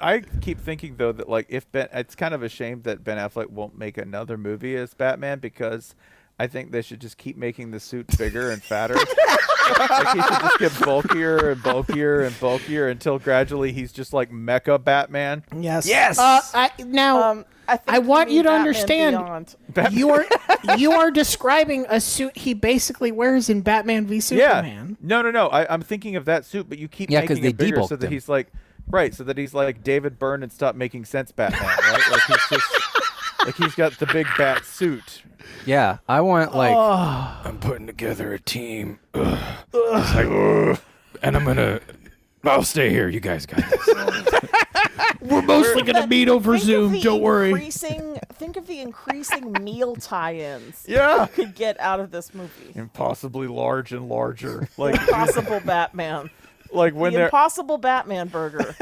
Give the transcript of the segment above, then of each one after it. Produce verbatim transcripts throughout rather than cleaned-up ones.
I keep thinking though that like if Ben, it's kind of a shame that Ben Affleck won't make another movie as Batman because I think they should just keep making the suit bigger and fatter. Like he should just get bulkier and bulkier and bulkier until gradually he's just like Mecha Batman. Yes. Yes. Uh, I, now, Um, I, think I want mean you to Batman understand. Beyond. You are you are describing a suit he basically wears in Batman v Superman. Yeah. No, no, no. I, I'm thinking of that suit, but you keep Yeah, 'cause making they it bigger debulked so that him. he's like, right, so that he's like David Byrne and Stop Making Sense Batman, right? Like he's just, like he's got the big bat suit. Yeah, I want like I'm putting together a team. Ugh. It's like, ugh. And I'm gonna. I'll stay here. You guys got this. We're mostly going to meet over Think of Zoom. the Don't worry. Increasing, think of the increasing meal tie-ins Yeah. you could get out of this movie. Impossibly large and larger. Like, Impossible Batman. like when The they're Impossible Batman burger.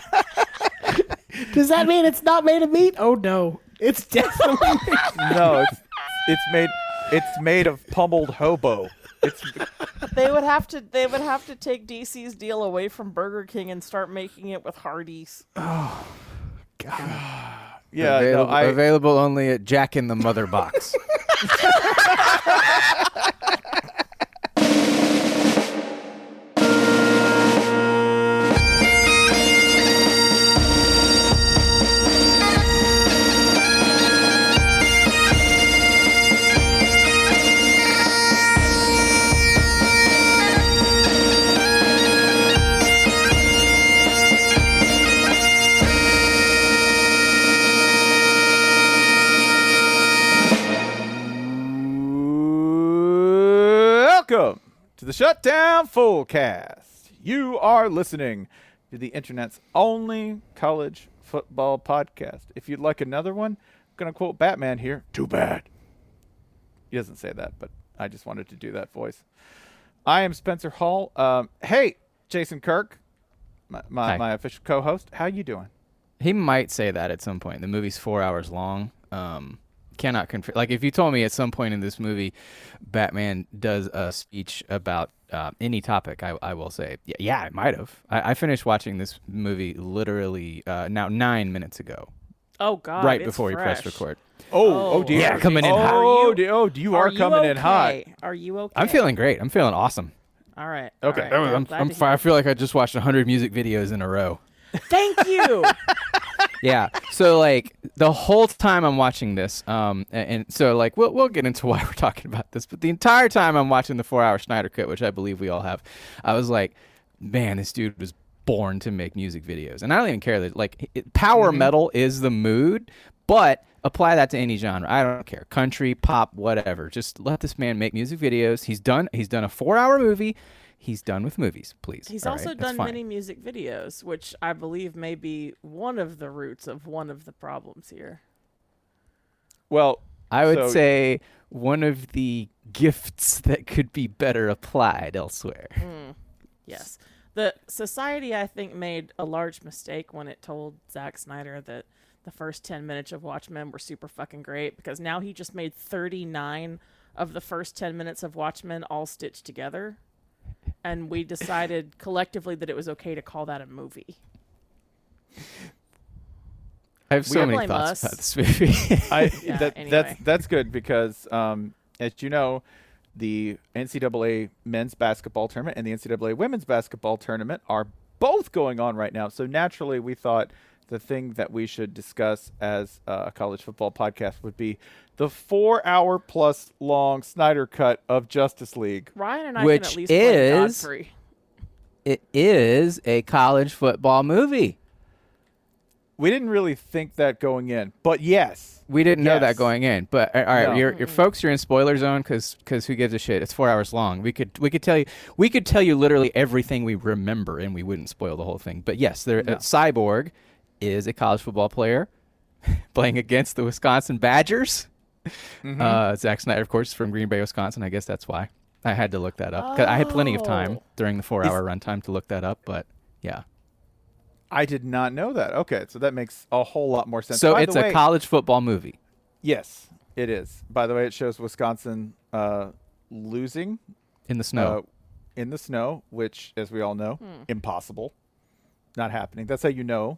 Does that mean it's not made of meat? Oh no, it's definitely. no, it's it's made it's made of pummeled hobo. It's They would have to. They would have to take D C's deal away from Burger King and start making it with Hardee's. yeah. available, No, I available only at Jack in the Mother Box. welcome to the Shutdown Fullcast. You are listening to the internet's only college football podcast. If you'd like another one, I'm going to quote Batman here. Too bad. He doesn't say that, but I just wanted to do that voice. I am Spencer Hall. Um, hey, Jason Kirk, my, my, Hi. my official co-host. How you doing? He might say that at some point. The movie's four hours long. Um, cannot confirm. Like, if you told me at some point in this movie, Batman does a speech about uh, any topic, I, I will say, yeah, yeah, I might have. I, I finished watching this movie literally uh, now nine minutes ago, Oh God! right it's before we fresh. pressed record. Oh, Oh. oh dear. Yeah, coming in oh, hot. Are you- de- oh, you are, Are you coming in hot. okay? Are you okay? I'm feeling great. I'm feeling awesome. All right. Okay. all right, I'm, glad I'm, to fi- I hear. feel like I just watched one hundred music videos in a row. Thank you. Yeah. So like the whole time I'm watching this, um, and, and so like we'll we'll get into why we're talking about this, but the entire time I'm watching the four hour Snyder Cut, which I believe we all have, I was like, man, this dude was born to make music videos, and I don't even care that like it, power Mm-hmm. metal is the mood, but apply that to any genre. I don't care, country, pop, whatever. Just let this man make music videos. He's done. He's done a four hour movie. He's done with movies, please. He's All also right? That's done fine. many music videos, which I believe may be one of the roots of one of the problems here. Well, I would so- say one of the gifts that could be better applied elsewhere. Yes. The Society, I think, made a large mistake when it told Zack Snyder that the first ten minutes of Watchmen were super fucking great, because now he just made thirty-nine of the first ten minutes of Watchmen all stitched together. And we decided collectively that it was okay to call that a movie. I have so Don't many blame thoughts us. about this movie. I Yeah, that, anyway. that's that's good because um, as you know, the N C double A men's basketball tournament and the N C double A women's basketball tournament are both going on right now. So naturally, we thought the thing that we should discuss as uh, a college football podcast would be the four-hour plus long Snyder Cut of Justice League. Ryan and I Which can at least blame is- Godfrey. It is a college football movie. We didn't really think that going in, but yes, We didn't know that Yes. going in, but uh, all right, No. you're, you're folks, you're in spoiler zone because who gives a shit? It's four hours long. We could we could tell you we could tell you literally everything we remember, and we wouldn't spoil the whole thing. But yes, there, No. uh, Cyborg is a college football player playing against the Wisconsin Badgers. Mm-hmm. Uh, Zack Snyder, of course, is from Green Bay, Wisconsin. I guess that's why I had to look that up. 'Cause I had plenty of time Oh. during the four-hour runtime to look that up. But yeah, I did not know that. Okay, so that makes a whole lot more sense. so By it's the a way- college football movie. Yes, it is. By the way, it shows Wisconsin uh, losing In the snow. uh, in the snow, which, as we all know, Hmm. impossible, not happening. That's how you know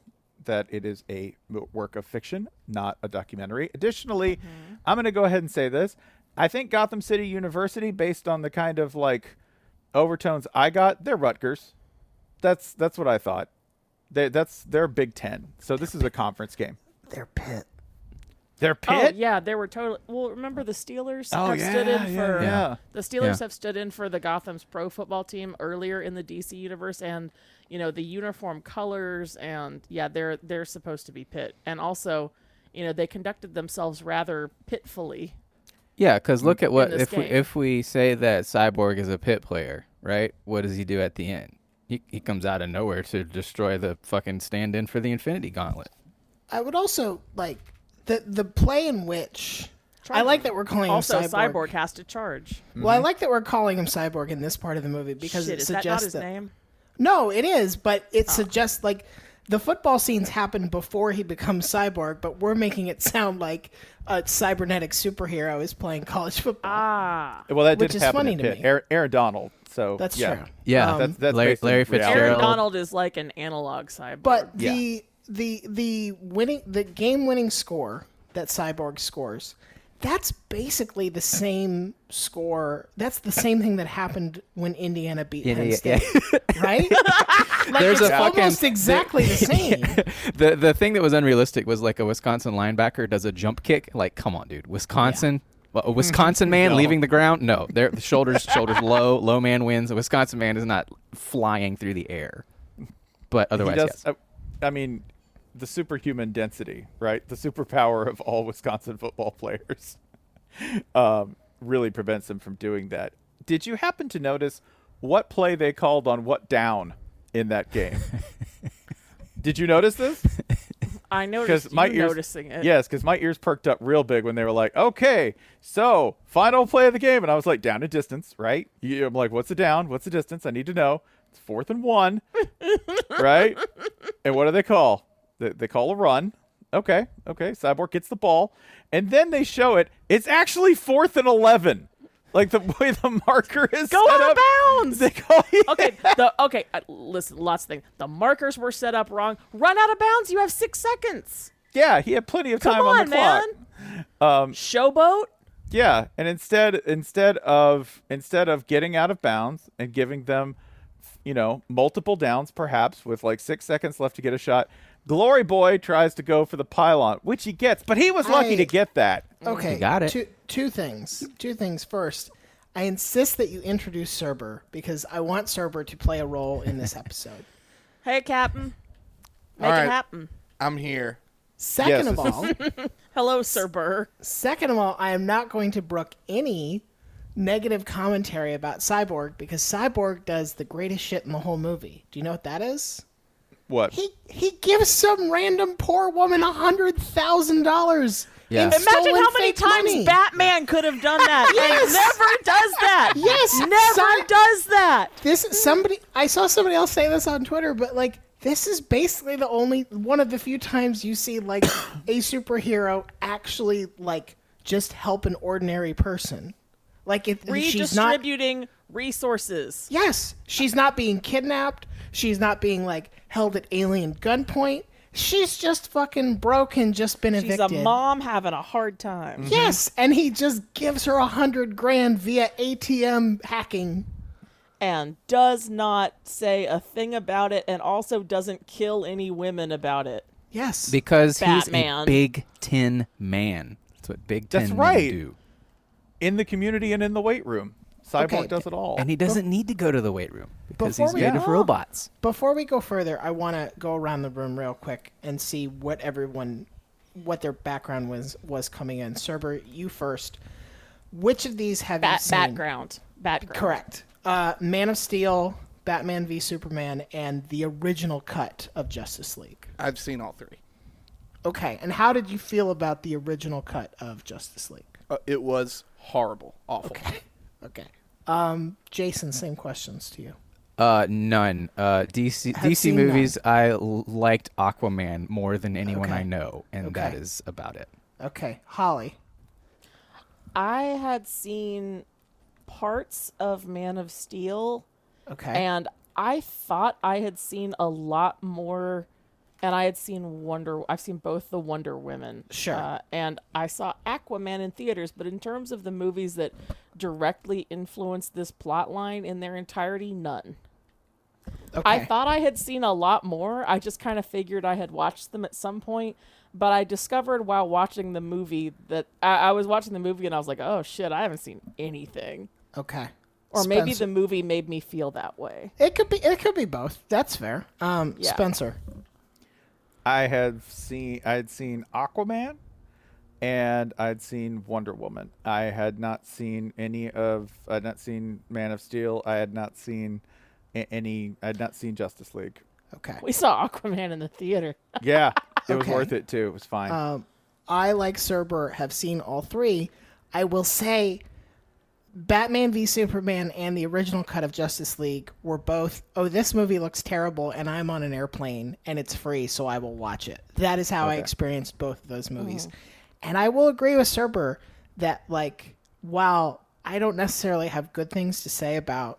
that it is a m- work of fiction, not a documentary. Additionally, mm-hmm. I'm going to go ahead and say this. I think Gotham City University, based on the kind of like overtones I got, they're Rutgers. That's that's what I thought. They, that's they're Big Ten. So this is a conference game. They're Pitt. They're Pitt? Oh, yeah, they were totally. Well, remember the Steelers oh, have yeah, stood in yeah, for. Yeah. The Steelers Yeah. have stood in for the Gotham's pro football team earlier in the D C universe, and you know the uniform colors, and yeah, they're they're supposed to be Pitt, and also, you know, they conducted themselves rather pitfully. Yeah, because look at what this if we, game. if we say that Cyborg is a Pit player, right? What does he do at the end? He he comes out of nowhere to destroy the fucking stand-in for the Infinity Gauntlet. I would also like the the play in which I Charging. like that we're calling Also, him Cyborg. Cyborg has to charge. Well, I like that we're calling him Cyborg in this part of the movie because Shit, it is that not suggests his that. name? No, it is, but it suggests like the football scenes happen before he becomes Cyborg, but we're making it sound like a cybernetic superhero is playing college football. Ah, Well, that Which did is happen funny in to Pitt. me. Aaron, Aaron Donald. So That's yeah. true. Yeah, Um, That's, that's Larry, based in Larry reality. Fitzgerald. Aaron Donald is like an analog cyborg. But Yeah. the the the winning the game winning score that Cyborg scores, that's basically the same score. That's the same thing that happened when Indiana beat Yeah, Penn yeah, State, right? Like There's it's a fucking- almost exactly the same. the the thing that was unrealistic was like a Wisconsin linebacker does a jump kick. Like, come on, dude, Wisconsin. Well, a Wisconsin man No. leaving the ground? No, they're the shoulders shoulders low. Low man wins. A Wisconsin man is not flying through the air. But He otherwise, does, yes. uh, I mean, the superhuman density, right? The superpower of all Wisconsin football players um, really prevents them from doing that. Did you happen to notice what play they called on what down in that game? Did you notice this? I noticed you my ears, noticing it. Yes, because my ears perked up real big when they were like, "Okay, so final play of the game," and I was like, "Down and distance, right?" You, I'm like, "What's the down? What's the distance? I need to know." It's fourth and one, right? And what do they call? They, they call a run. Okay, okay. Cyborg gets the ball, and then they show it. It's actually fourth and eleven. Like the way the marker is Go set out of up, bounds. They call Okay, the okay. Uh, listen, lots of things. The markers were set up wrong. Run out of bounds. You have six seconds. Yeah, he had plenty of time Come on, on, the clock. man. Um, Showboat. Yeah, and instead instead of instead of getting out of bounds and giving them, you know, multiple downs perhaps with like six seconds left to get a shot, Glory Boy tries to go for the pylon, which he gets, but he was lucky I- to get that. Okay, You got it. Two two things. Two things. First, I insist that you introduce Cerber because I want Cerber to play a role in this episode. Hey, Captain. Make All it right. happen. I'm here. Second Yes. of all, Hello, Sir Burr. second of all, I am not going to brook any negative commentary about Cyborg because Cyborg does the greatest shit in the whole movie. Do you know what that is? What? He he gives some random poor woman a hundred thousand dollars. Yeah. Imagine stolen how many fake times money. Batman could have done that. Yes. And never does that. Yes, Never Cy- does that. This somebody I saw somebody else say this on Twitter, but like this is basically the only one of the few times you see like a superhero actually like just help an ordinary person. Like if she's not Redistributing resources. Yes, she's not being kidnapped. She's not being like held at alien gunpoint. She's just fucking broke and just been She's evicted. a mom having a hard time. Yes, and he just gives her a hundred grand via A T M hacking. And does not say a thing about it, and also doesn't kill any women about it. Yes, Because Batman. he's a Big Ten man. That's what Big Ten That's men right. do. In the community and in the weight room. Cyborg Okay. does it all. And he doesn't need to go to the weight room because Before he's we made go- of robots. Before we go further, I want to go around the room real quick and see what everyone, what their background was was coming in. Cerber, you first. Which of these have you Bat- seen? background. Background. Correct. Uh, Man of Steel, Batman v Superman, and the original cut of Justice League. I've seen all three. Okay, and how did you feel about the original cut of Justice League? Uh, it was horrible, awful. Okay. Um, Jason, same questions to you. Uh, none. Uh, D C Have D C seen movies. I l- liked Aquaman more than anyone Okay. I know, and that Okay. is about it. Okay, Holly. I had seen parts of Man of Steel, Okay. and I thought I had seen a lot more and I had seen Wonder. I've seen both the Wonder Women. Sure. Uh, and I saw Aquaman in theaters, but in terms of the movies that directly influenced this plot line in their entirety, none. Okay. I thought I had seen a lot more. I just kind of figured I had watched them at some point. But I discovered while watching the movie that I, I was watching the movie and I was like, oh shit, I haven't seen anything. Okay. Or maybe Spencer. the movie made me feel that way. It could be. It could be both. That's fair. Um, Yeah. Spencer. I have seen I had seen Aquaman and I'd seen Wonder Woman. I had not seen any of I had not seen Man of Steel. I had not seen a- any I had not seen Justice League. Okay. We saw Aquaman in the theater. Yeah, it was Okay. worth it too. It was fine. Um, I, like Cerber, have seen all three. I will say Batman v Superman and the original cut of Justice League were both, oh, this movie looks terrible, and I'm on an airplane, and it's free, so I will watch it. That is how I Okay. experienced both of those movies. And I will agree with Cerber that, like, while I don't necessarily have good things to say about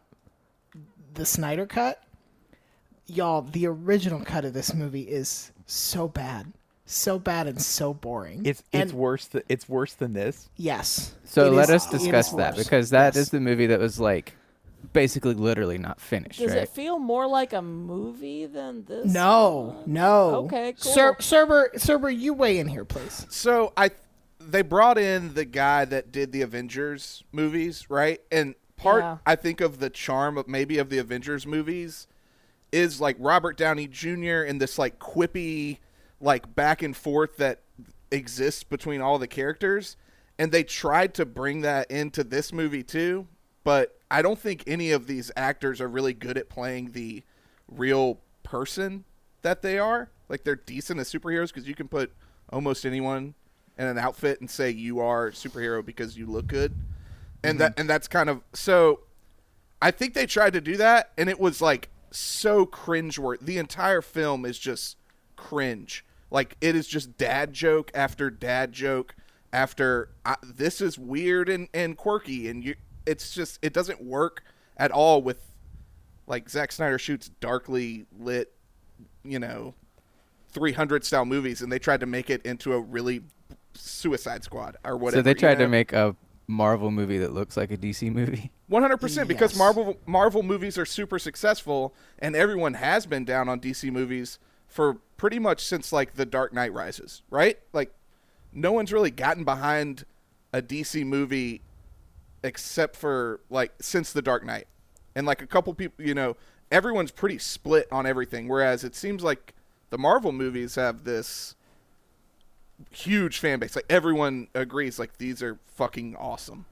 the Snyder cut, y'all, the original cut of this movie is so bad. So bad and so boring. it's and it's worse than it's worse than this. yes. So It let is- us it is discuss that worse. because that is Yes. the movie that was like basically literally not finished, Does right? it feel more like a movie than this? No, no. Okay, cool. Cer- Cerber, Cerber, you weigh in here, please. So I, they brought in the guy that did the Avengers movies, right? And part Yeah. I think of the charm of maybe of the Avengers movies is like Robert Downey Junior and this like quippy, like back and forth that exists between all the characters, and they tried to bring that into this movie too. But I don't think any of these actors are really good at playing the real person that they are. Like they're decent as superheroes because you can put almost anyone in an outfit and say you are a superhero because you look good, and that and that's kind of so. I think they tried to do that, and it was like so cringeworthy. The entire film is just cringe. Like it is just dad joke after dad joke after I, this is weird and, and quirky, and you. It's just it doesn't work at all with like Zack Snyder shoots darkly lit, you know, three hundred style movies, and they tried to make it into a really Suicide Squad or whatever. So they you tried know? to make a Marvel movie that looks like a D C movie. one hundred percent because Yes. Marvel Marvel movies are super successful, and everyone has been down on D C movies for pretty much since like The Dark Knight Rises, right? Like no one's really gotten behind a D C movie except for like since The Dark Knight. And like a couple people, you know, everyone's pretty split on everything, whereas it seems like the Marvel movies have this huge fan base. Like everyone agrees like these are fucking awesome.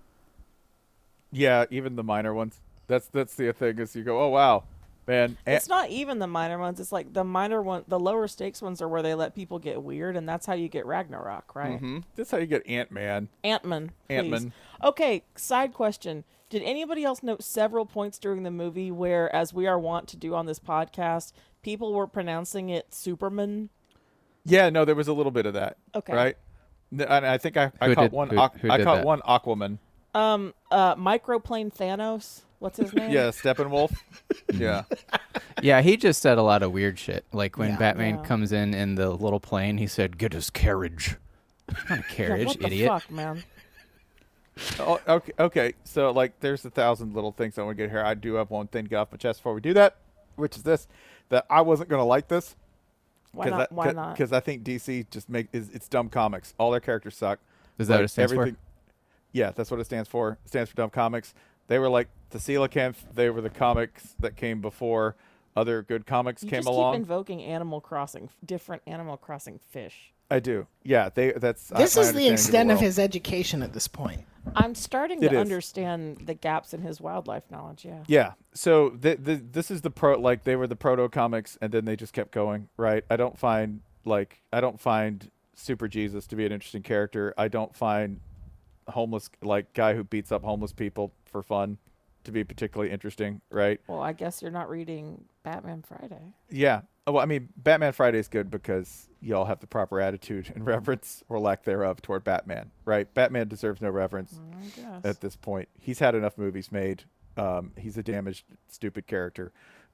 Yeah, even the minor ones. That's that's the thing is you go, oh wow, man. And- It's not even the minor ones. It's like the minor one, the lower stakes ones are where they let people get weird, and that's how you get Ragnarok, right? Mm-hmm. that's how you get Ant Man. Ant-Man. please. Ant-Man. Okay, side question. Did anybody else note several points during the movie where, as we are wont to do on this podcast, people were pronouncing it Superman? Yeah, no, there was a little bit of that. Okay. Right. N- And I think I, I Who caught did- one. who- Aqu- who I did caught that? one Aquaman. Um, uh, Microplane Thanos. What's his name? Yeah, Steppenwolf. yeah. Yeah, he just said a lot of weird shit. Like when Yeah. Batman Yeah. comes in in the little plane, he said, "Get his carriage." Not a Yeah, carriage, what the idiot. fuck, man? Oh, okay. Okay. So like, there's a thousand little things I want to get here. I do have one thing to get off my chest before we do that, which is this: that I wasn't gonna like this. Why not? I, Why not? Because I think D C just make is it's dumb comics. All their characters suck. Is that Like, what it stands everything- Yeah, that's what it stands for. It stands for dumb comics. They were like the Coelacanth. They were the comics that came before other good comics You came just along. keep invoking Animal Crossing, different Animal Crossing fish. I do. Yeah, they. That's This I, my is the understanding extent of world. his education at this point. I'm starting It to is. understand the gaps in his wildlife knowledge. Yeah. Yeah. So the, the this is the pro like they were the proto comics and then they just kept going, right? I don't find like I don't find Super Jesus to be an interesting character. I don't find homeless like guy who beats up homeless people for fun to be particularly interesting, right? Well, I guess you're not reading Batman Friday. Yeah. Oh, well, I mean, Batman Friday is good because y'all have the proper attitude and reverence or lack thereof toward Batman, right? Batman deserves no reverence I guess. at this point. He's had enough movies made. Um, he's a damaged, stupid character.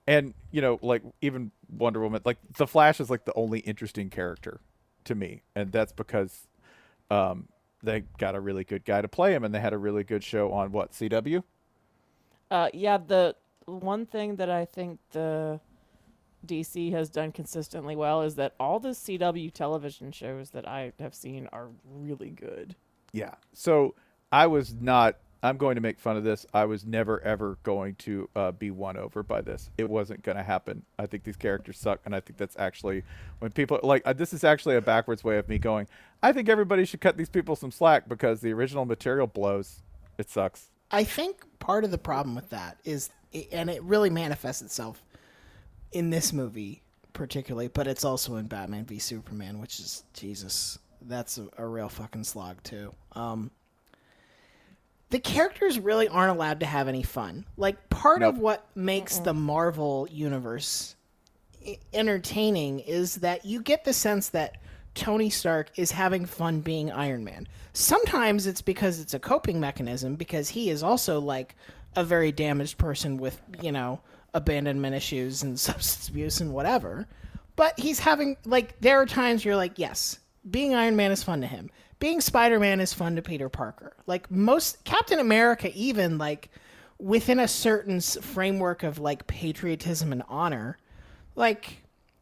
and you know, like even Wonder Woman, like the Flash is like the only interesting character to me, and that's because um, they got a really good guy to play him, and they had a really good show on what C W. Uh, yeah, the one thing that I think the D C has done consistently well is that all the C W television shows that I have seen are really good. Yeah. So I was not. I'm going to make fun of this. I was never ever going to uh, be won over by this. It wasn't going to happen. I think these characters suck, and I think that's actually when people like uh, this is actually a backwards way of me going. I think everybody should cut these people some slack because the original material blows. It sucks. I think part of the problem with that is, and it really manifests itself in this movie particularly, but it's also in Batman v Superman, which is, Jesus, that's a, a real fucking slog too. Um, the characters really aren't allowed to have any fun. Like, part Nope. of what makes the Marvel universe i- entertaining is that you get the sense that Tony Stark is having fun being Iron Man. Sometimes it's because it's a coping mechanism, because he is also like a very damaged person with, you know, abandonment issues and substance abuse and whatever. But he's having, like, there are times you're like, yes, being Iron Man is fun to him. Being Spider-Man is fun to Peter Parker. Like, most, Captain America even, like, within a certain s- framework of, like, patriotism and honor, like,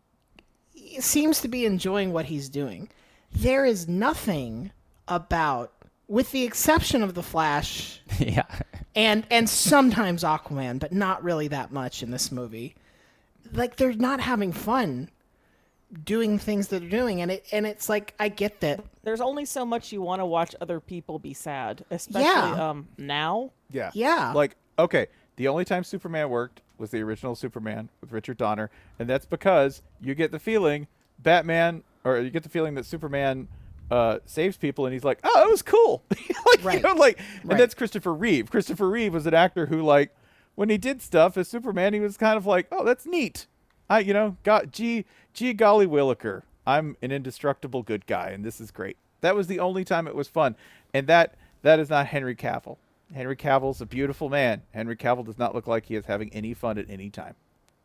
seems to be enjoying what he's doing. There is nothing about, with the exception of the Flash yeah. and and sometimes Aquaman, but not really that much in this movie. Like, they're not having fun doing things that they're doing, and it and it's like, I get that. There's only so much you want to watch other people be sad, especially Yeah. um now. Yeah. Yeah. Like, okay, the only time Superman worked was the original Superman with Richard Donner, and that's because you get the feeling Batman, or you get the feeling that Superman uh, saves people, and he's like, oh, it was cool. like, Right. you know, like, and Right. that's Christopher Reeve. Christopher Reeve was an actor who, like, when he did stuff as Superman, he was kind of like, oh, that's neat. I, you know, got gee, gee golly Williker, I'm an indestructible good guy, and this is great. That was the only time it was fun, and that that is not Henry Cavill. Henry Cavill's a beautiful man. Henry Cavill does not look like he is having any fun at any time.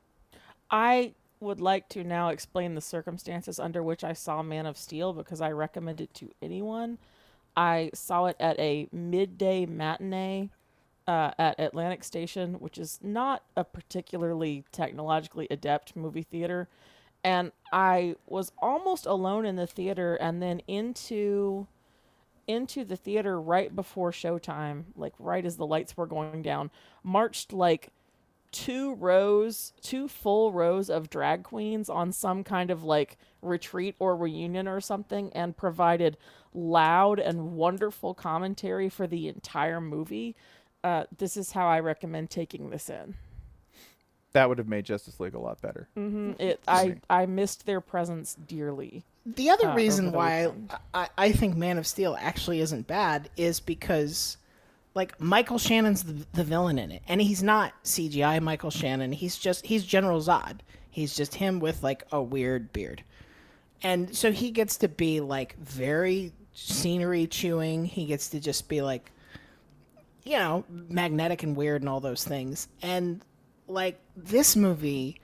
I would like to now explain the circumstances under which I saw Man of Steel, because I recommend it to anyone. I saw it at a midday matinee uh, at Atlantic Station, which is not a particularly technologically adept movie theater. And I was almost alone in the theater, and then into into the theater right before showtime, like right as the lights were going down, marched like two rows, two full rows of drag queens on some kind of like retreat or reunion or something, and provided loud and wonderful commentary for the entire movie. Uh, this is how I recommend taking this in. That would have made Justice League a lot better. Mm-hmm. It, I, I missed their presence dearly. The other uh, reason over the why weekend. I, I think Man of Steel actually isn't bad is because, like, Michael Shannon's the, the villain in it, and he's not C G I Michael Shannon. He's just he's General Zod. He's just him with like a weird beard, and so he gets to be like very scenery chewing. He gets to just be like, you know, magnetic and weird and all those things. And like this movie,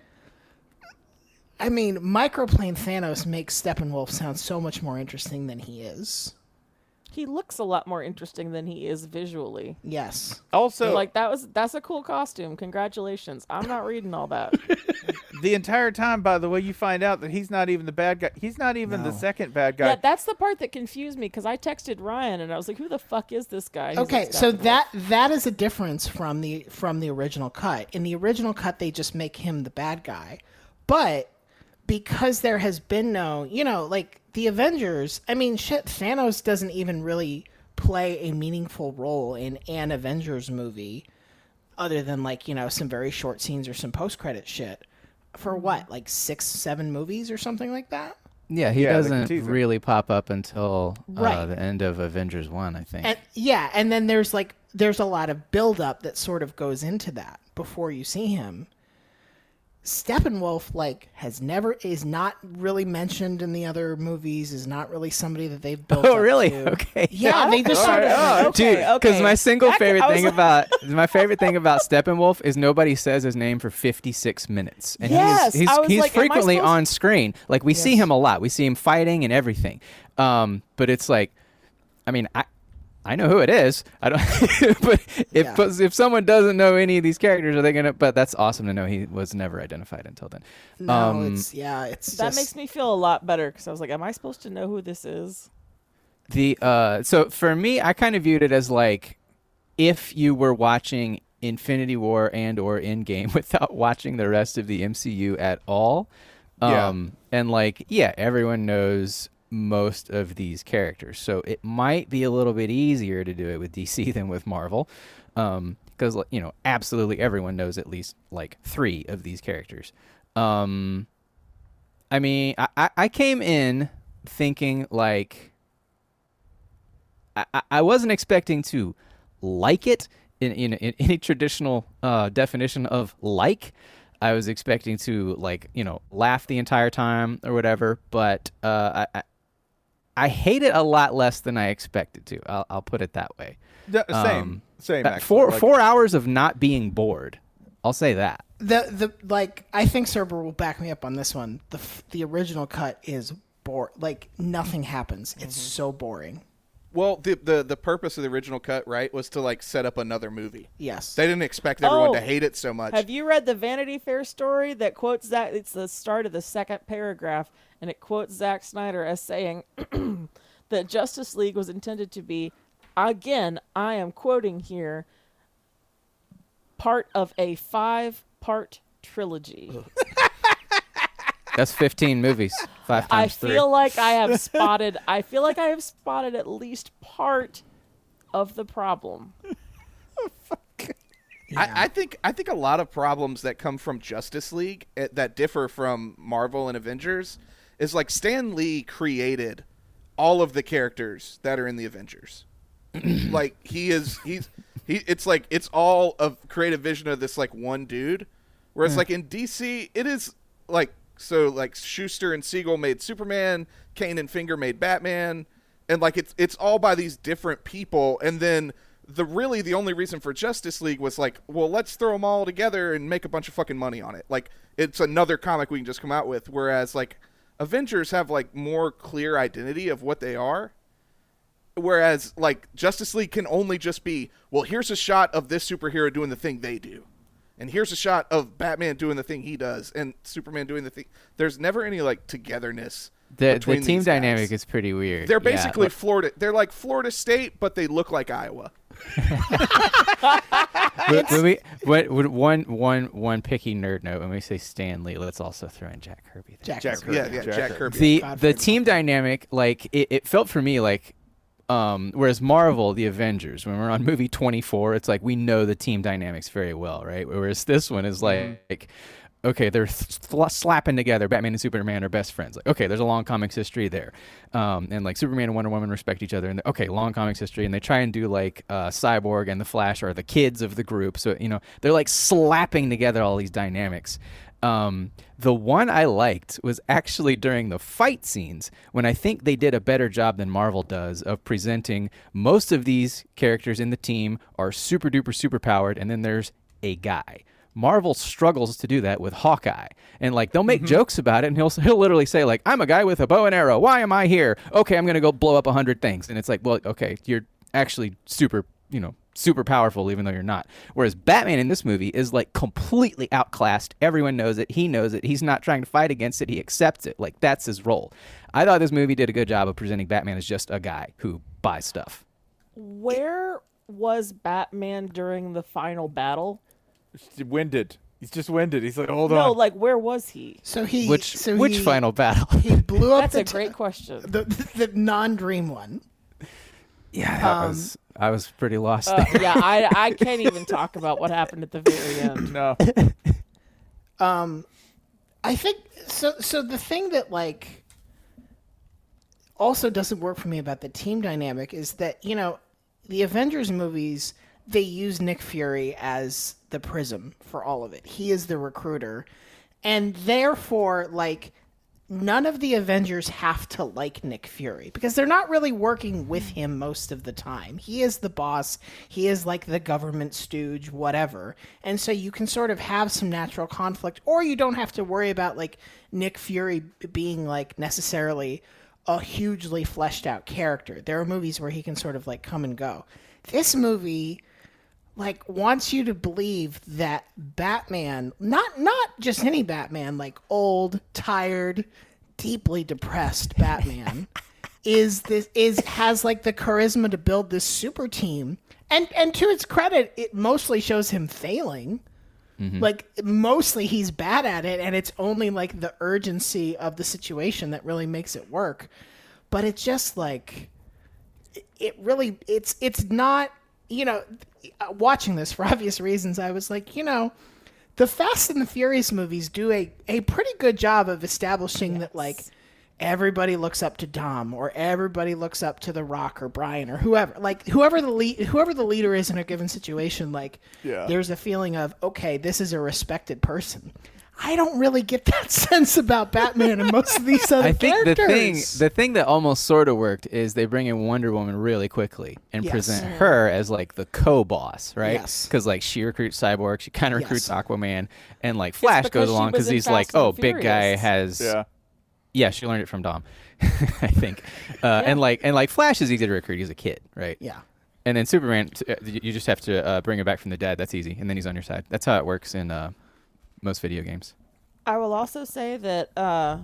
I mean, Microplane Thanos makes Steppenwolf sound so much more interesting than he is. He looks a lot more interesting than he is visually. Yes. Also, Like that was that's a cool costume. Congratulations. I'm not reading all that. the entire time, by the way, you find out that he's not even the bad guy. He's not even the No. second bad guy. Yeah, that's the part that confused me, because I texted Ryan and I was like, "Who the fuck is this guy?" He's Okay, like, so Steppenwolf. that that is a difference from the from the original cut. In the original cut, they just make him the bad guy, but because there has been no, you know, like the Avengers. I mean, shit, Thanos doesn't even really play a meaningful role in an Avengers movie, other than like, you know, some very short scenes or some post credit shit. For what, like six, seven movies or something like that? Yeah, he Yeah, the doesn't teaser. really pop up until uh, Right. the end of Avengers one, I think. And yeah, and then there's like there's a lot of build up that sort of goes into that before you see him. Steppenwolf like has never is not really mentioned in the other movies. Is not really somebody that they've built. Oh, up really? to. Okay. Yeah, they just sort of. Oh, okay, Dude, because okay. my single That- favorite I was thing like- about my favorite thing about Steppenwolf is nobody says his name for fifty-six minutes, and Yes, he's he's, I was he's like, am I frequently supposed- on screen. Like we see Yes. him a lot, we see him fighting and everything. Um, but it's like, I mean, I I know who it is. I don't, but if Yeah. if someone doesn't know any of these characters, are they gonna? But that's awesome to know he was never identified until then. No, Um, it's yeah, it's That just, makes me feel a lot better because I was like, am I supposed to know who this is? The uh, so for me, I kind of viewed it as like if you were watching Infinity War and or Endgame without watching the rest of the M C U at all. Yeah. Um, and like, yeah, everyone knows most of these characters, so it might be a little bit easier to do it with D C than with Marvel, um, because you know, absolutely everyone knows at least like three of these characters. Um, I mean, I, I, I came in thinking like. I, I wasn't expecting to like it in, in, in any traditional uh, definition of like. I was expecting to like, you know, laugh the entire time or whatever, but uh, I, I I hate it a lot less than I expected to. I'll, I'll put it that way. Yeah, same, Um, same. Uh, Actually. four Like, four hours of not being bored. I'll say that. the the like. I think Cerber will back me up on this one. The f- the original cut is bore like nothing happens. It's so boring. Well, the, the the purpose of the original cut, right, was to like set up another movie. Yes. They didn't expect everyone Oh. to hate it so much. Have you read the Vanity Fair story that quotes Zack? It's the start of the second paragraph, and it quotes Zack Snyder as saying that Justice League was intended to be, again, I am quoting here, part of a five-part trilogy. That's fifteen movies. Five I times three. feel like I have spotted. I feel like I have spotted at least part of the problem. I, I think I think a lot of problems that come from Justice League eh, that differ from Marvel and Avengers is like Stan Lee created all of the characters that are in the Avengers. Like he is he's he it's like it's all of creative vision of this like one dude. Whereas like in D C it is like so like Schuster and Siegel made Superman, Kane and Finger made Batman, and like it's it's all by these different people, and then the really the only reason for Justice League was like, well, let's throw them all together and make a bunch of fucking money on it. Like it's another comic we can just come out with. Whereas like Avengers have like more clear identity of what they are. Whereas like Justice League can only just be, well, here's a shot of this superhero doing the thing they do. And here's a shot of Batman doing the thing he does and Superman doing the thing. There's never any like togetherness. the the between team these dynamic guys. is pretty weird. They're Yeah, basically like- Florida. They're like Florida State, but they look like Iowa. When- when we, when, when one, one, one picky nerd note, when we say Stan Lee, let's also throw in Jack Kirby. there. Jack, Jack Kirby. Yeah, yeah, Jack Jack, Kirby. Kirby. The Godfrey the team dynamic, like it, it felt for me like, um, whereas Marvel, the Avengers, when we're on movie twenty-four, it's like we know the team dynamics very well, right? Whereas this one is like, like okay, they're th- slapping together. Batman and Superman are best friends. Like, okay, there's a long comics history there, um, and like Superman and Wonder Woman respect each other. And okay, long comics history, and they try and do like uh, Cyborg and the Flash are the kids of the group. So you know they're like slapping together all these dynamics. Um, the one I liked was actually during the fight scenes when I think they did a better job than Marvel does of presenting most of these characters in the team are super duper super powered, and then there's a guy. Marvel struggles to do that with Hawkeye, and like they'll make jokes about it, and he'll he'll literally say like, "I'm a guy with a bow and arrow. Why am I here? Okay, I'm gonna go blow up a hundred things." And it's like, well, okay, you're actually super, you know, super powerful, even though you're not. Whereas Batman in this movie is like completely outclassed. Everyone knows it. He knows it. He's not trying to fight against it. He accepts it. Like that's his role. I thought this movie did a good job of presenting Batman as just a guy who buys stuff. Where was Batman during the final battle? He's winded. He's just winded. He's like, hold No, on. like where was he? So he Which so which he, final battle? he blew up That's the a t- great question. the, the, the non-dream one. Yeah, that Um, was. I was pretty lost Uh, there. yeah, I I can't even talk about what happened at the very end. no. Um, I think so. So the thing that like also doesn't work for me about the team dynamic is that you know the Avengers movies they use Nick Fury as the prism for all of it. He is the recruiter, And therefore, like, none of the Avengers have to like Nick Fury because they're not really working with him most of the time. He is the boss. He is like the government stooge, whatever. And so you can sort of have some natural conflict, or you don't have to worry about like Nick Fury being like necessarily a hugely fleshed out character. There are movies where he can sort of like come and go. This movie like wants you to believe that Batman, not not just any Batman, like old, tired, deeply depressed Batman, is this is has like the charisma to build this super team. And and to its credit, it mostly shows him failing. Mm-hmm. Like mostly he's bad at it, and it's only like the urgency of the situation that really makes it work. But it's just like it really it's it's not, you know, watching this for obvious reasons, I was like, you know, the Fast and the Furious movies do a, a pretty good job of establishing yes. that, like, everybody looks up to Dom, or everybody looks up to The Rock or Brian or whoever. Like, whoever the lead, whoever the leader is in a given situation, like, yeah. there's a feeling of, okay, this is a respected person. I don't really get that sense about Batman and most of these other I think characters. the thing, the thing that almost sort of worked is they bring in Wonder Woman really quickly and yes. present her as like the co-boss, right? Yes. Because like she recruits Cyborg, she kind of recruits yes. Aquaman, and like Flash because goes along because he's like, oh, big guy has. Yeah. Yeah, she learned it from Dom, I think, uh, yeah. and like and like Flash is easy to recruit. He's a kid, right? Yeah. And then Superman, you just have to uh, bring him back from the dead. That's easy, and then he's on your side. That's how it works in uh, most video games. I will also say that uh,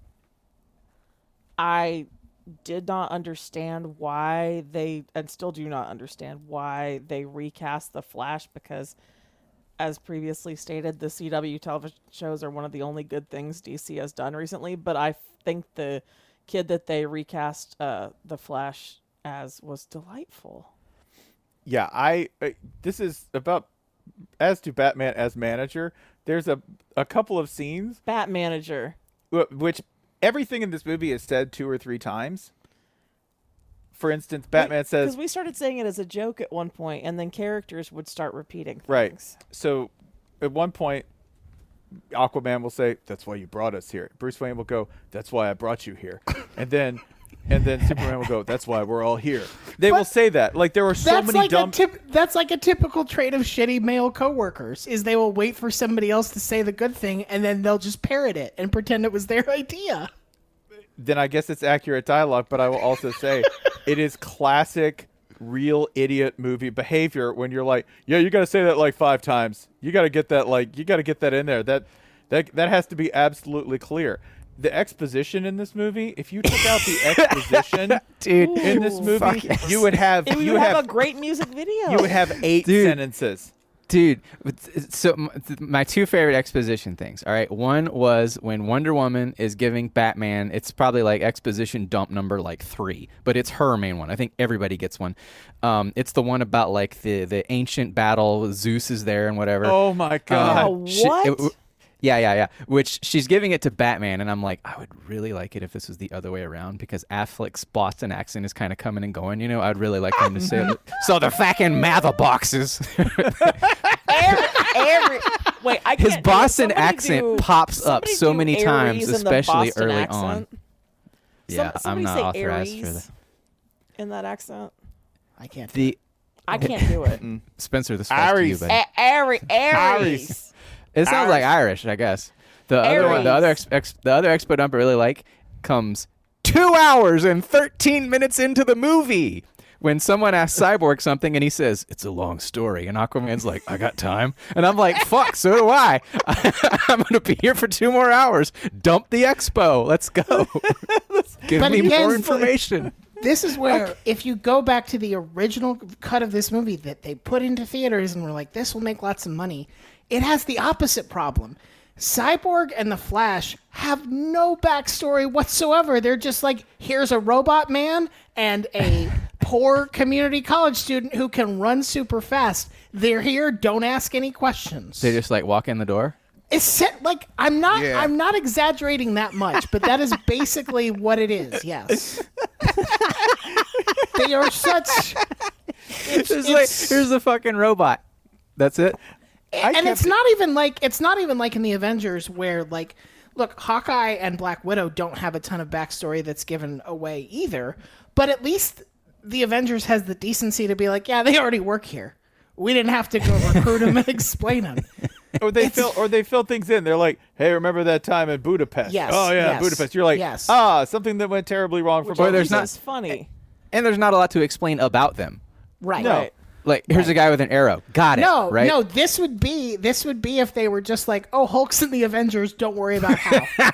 I did not understand why they, and still do not understand why they recast the Flash, because, as previously stated, the C W television shows are one of the only good things D C has done recently. But I think the kid that they recast uh, the Flash as was delightful. Yeah, I. Uh, this is about as to Batman as manager. There's a a couple of scenes. Bat manager. Which everything in this movie is said two or three times. For instance, Batman Wait, says... Because we started saying it as a joke at one point, and then characters would start repeating things. Right. So at one point, Aquaman will say, that's why you brought us here. Bruce Wayne will go, that's why I brought you here. And then... And then Superman will go, that's why we're all here. They but will say that. Like, there are so many like dumb... Tip, that's like a typical trait of shitty male coworkers, is they will wait for somebody else to say the good thing, and then they'll just parrot it and pretend it was their idea. Then I guess it's accurate dialogue, but I will also say it is classic real idiot movie behavior when you're like, yeah, you got to say that like five times. You got to get that, like, you got to get that in there. That, that, that has to be absolutely clear. The exposition in this movie, if you took out the exposition Dude, in this movie, yes. you would have It would you have, have a great music video. you would have eight Dude. sentences. Dude, so my two favorite exposition things. All right, one was when Wonder Woman is giving Batman. It's probably like exposition dump number like three, but it's her main one. I think everybody gets one. Um, it's the one about like the the ancient battle. Zeus is there and whatever. Oh my god! Uh, what? It, Yeah, yeah, yeah. Which she's giving it to Batman, and I'm like, I would really like it if this was the other way around, because Affleck's Boston accent is kind of coming and going. You know, I'd really like him to say, it. So the fucking mather boxes. every, every, wait, I can't His Boston do, accent do, pops up so do many Aries times, in the especially Boston early accent? on. Yeah, Some, I'm not say authorized Aries for that. in that accent. I can't. The I can't do it. Spencer, this falls to you, Aries. buddy. A- Aries. Aries. Aries. It sounds like Irish, I guess. The other one, the other ex, ex, the other expo dump I really like comes two hours and thirteen minutes into the movie when someone asks Cyborg something and he says it's a long story, and Aquaman's like, I got time, and I'm like, fuck, so do I. I'm gonna be here for two more hours. Dump the expo. Let's go. Give But me again, more but- information. This is where, if you go back to the original cut of this movie that they put into theaters and were like, this will make lots of money, it has the opposite problem. Cyborg and the Flash have no backstory whatsoever. They're just like, here's a robot man and a poor community college student who can run super fast. They're here. Don't ask any questions. They just like walk in the door. It's set, like I'm not Yeah. I'm not exaggerating that much, but that is basically what it is. Yes. They are such. It's, It's like, it's- here's the fucking robot. That's it. I and it's kept- not even like it's not even like in the Avengers where like look, Hawkeye and Black Widow don't have a ton of backstory that's given away either, but at least the Avengers has the decency to be like, yeah, they already work here. We didn't have to go recruit them and explain them. Or they fill, or they fill things in. They're like, "Hey, remember that time in Budapest?" Yes, Oh yeah, yes, Budapest. You're like, yes. ah, something that went terribly wrong for Which both. Or there's of not- us. is funny. And there's not a lot to explain about them. Right. No. Right. Like, here's a guy with an arrow. Got it. No, right? no, this would be this would be if they were just like, oh, Hulk's in the Avengers, don't worry about how.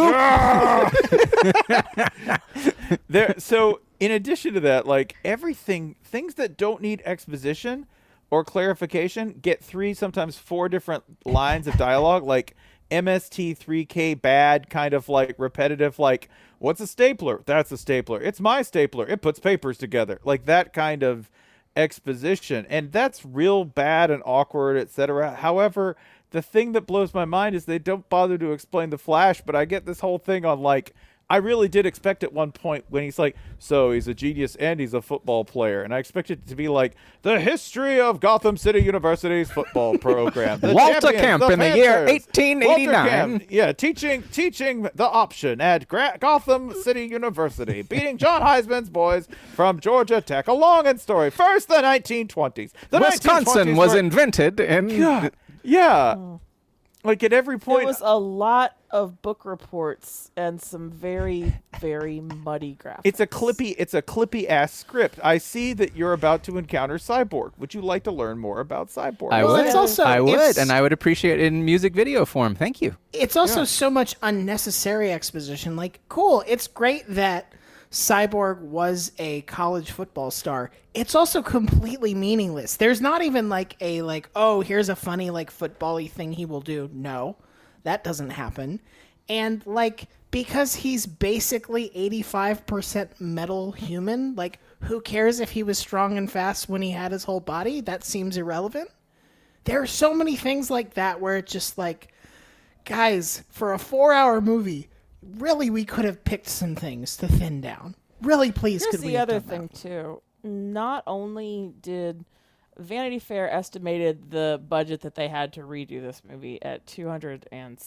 There. So in addition to that, like everything, things that don't need exposition or clarification get three, sometimes four different lines of dialogue, like M S T three K bad, kind of like repetitive, like, what's a stapler? That's a stapler. It's my stapler. It puts papers together. Like that kind of exposition. And that's real bad and awkward, et cetera. However, the thing that blows my mind is they don't bother to explain the Flash, but I get this whole thing on like, I really did expect at one point when he's like, so he's a genius and he's a football player. And I expected it to be like, the history of Gotham City University's football program. The Walter champions, Kemp the in the year Panthers. eighteen eighty-nine. Walter Kemp, yeah, teaching teaching the option at Gra- Gotham City University, beating John Heisman's boys from Georgia Tech. A long and story. First, the nineteen twenties. The Wisconsin nineteen twenties was were- invented in... God, yeah. Like at every point. There was a lot of book reports and some very, very muddy graphics. It's a clippy. It's a clippy ass script. I see that you're about to encounter Cyborg. Would you like to learn more about Cyborg? I Well, would. it's also- I would, it's- and I would appreciate it in music video form. Thank you. It's also so much unnecessary exposition. Like, cool, it's great that Cyborg was a college football star. It's also completely meaningless. There's not even like a like, oh, here's a funny like football-y thing he will do. No, that doesn't happen. And like because he's basically eighty-five percent metal human, like who cares if he was strong and fast when he had his whole body? That seems irrelevant. There are so many things like that where it's just like, guys, for a four-hour movie, really we could have picked some things to thin down. Really, please, Here's could we the have other done thing that? too. Not only did Vanity Fair estimated the budget that they had to redo this movie at two hundred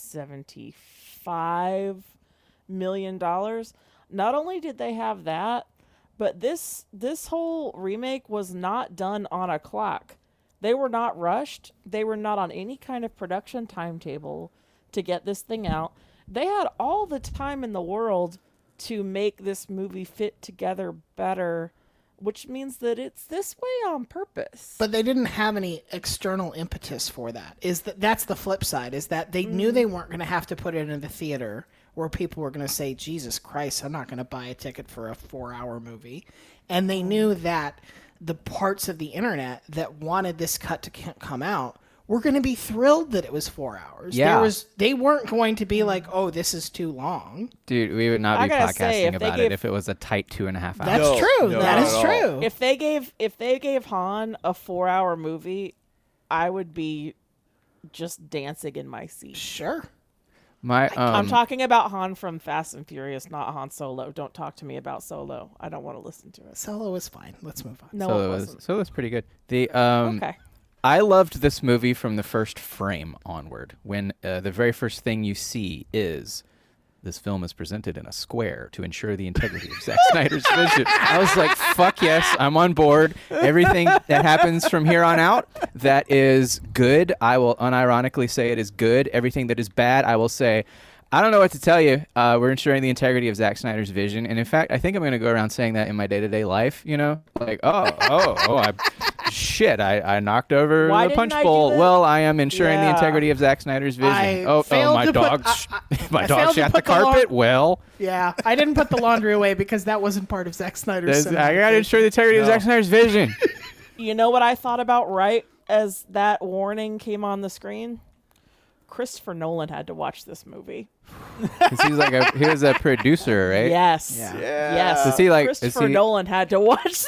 seventy-five million dollars. Not only did they have that, but this this whole remake was not done on a clock. They were not rushed. They were not on any kind of production timetable to get this thing out. They had all the time in the world to make this movie fit together better, which means that it's this way on purpose. But they didn't have any external impetus for that. Is that that's the flip side? Is that they knew they weren't going to have to put it in the theater where people were going to say, "Jesus Christ, I'm not going to buy a ticket for a four-hour movie," and they knew that the parts of the internet that wanted this cut to c- come out were going to be thrilled that it was four hours. Yeah. There was they weren't going to be like, "Oh, this is too long." Dude, we would not I be gotta say, podcasting if they about gave- it if it was a tight two and a half hours. That's No, true. no, that not is at all. true. if they gave if they gave Han a four-hour movie, I would be just dancing in my seat. Sure. My, um, I'm talking about Han from Fast and Furious, not Han Solo. Don't talk to me about Solo. I don't want to listen to it. Solo is fine. Let's move on. No, so it it was, wasn't. so it was pretty good. The um, Okay. I loved this movie from the first frame onward. When uh, the very first thing you see is this film is presented in a square to ensure the integrity of Zack Snyder's vision. I was like, fuck yes, I'm on board. Everything that happens from here on out that is good, I will unironically say it is good. Everything that is bad, I will say, I don't know what to tell you. Uh, we're ensuring the integrity of Zack Snyder's vision. And in fact, I think I'm going to go around saying that in my day-to-day life, you know? Like, oh, oh, oh, I, shit, I, I knocked over Why the didn't punch I do bowl. that? Well, I am ensuring the Yeah. integrity of Zack Snyder's vision. I oh, oh, failed my to put- dog, I- sh- I- my I dog failed to shat the put the long- carpet. Well, Yeah, I didn't put the laundry away because that wasn't part of Zack Snyder's. there's- I cinematic got to ensure the integrity of No. Zack Snyder's vision. You know what I thought about right as that warning came on the screen? Christopher Nolan had to watch this movie. 'Cause he's like a, he was a producer, right? Yes. Yeah. Yeah. Yes. Is he like- is Christopher he- Nolan had to watch this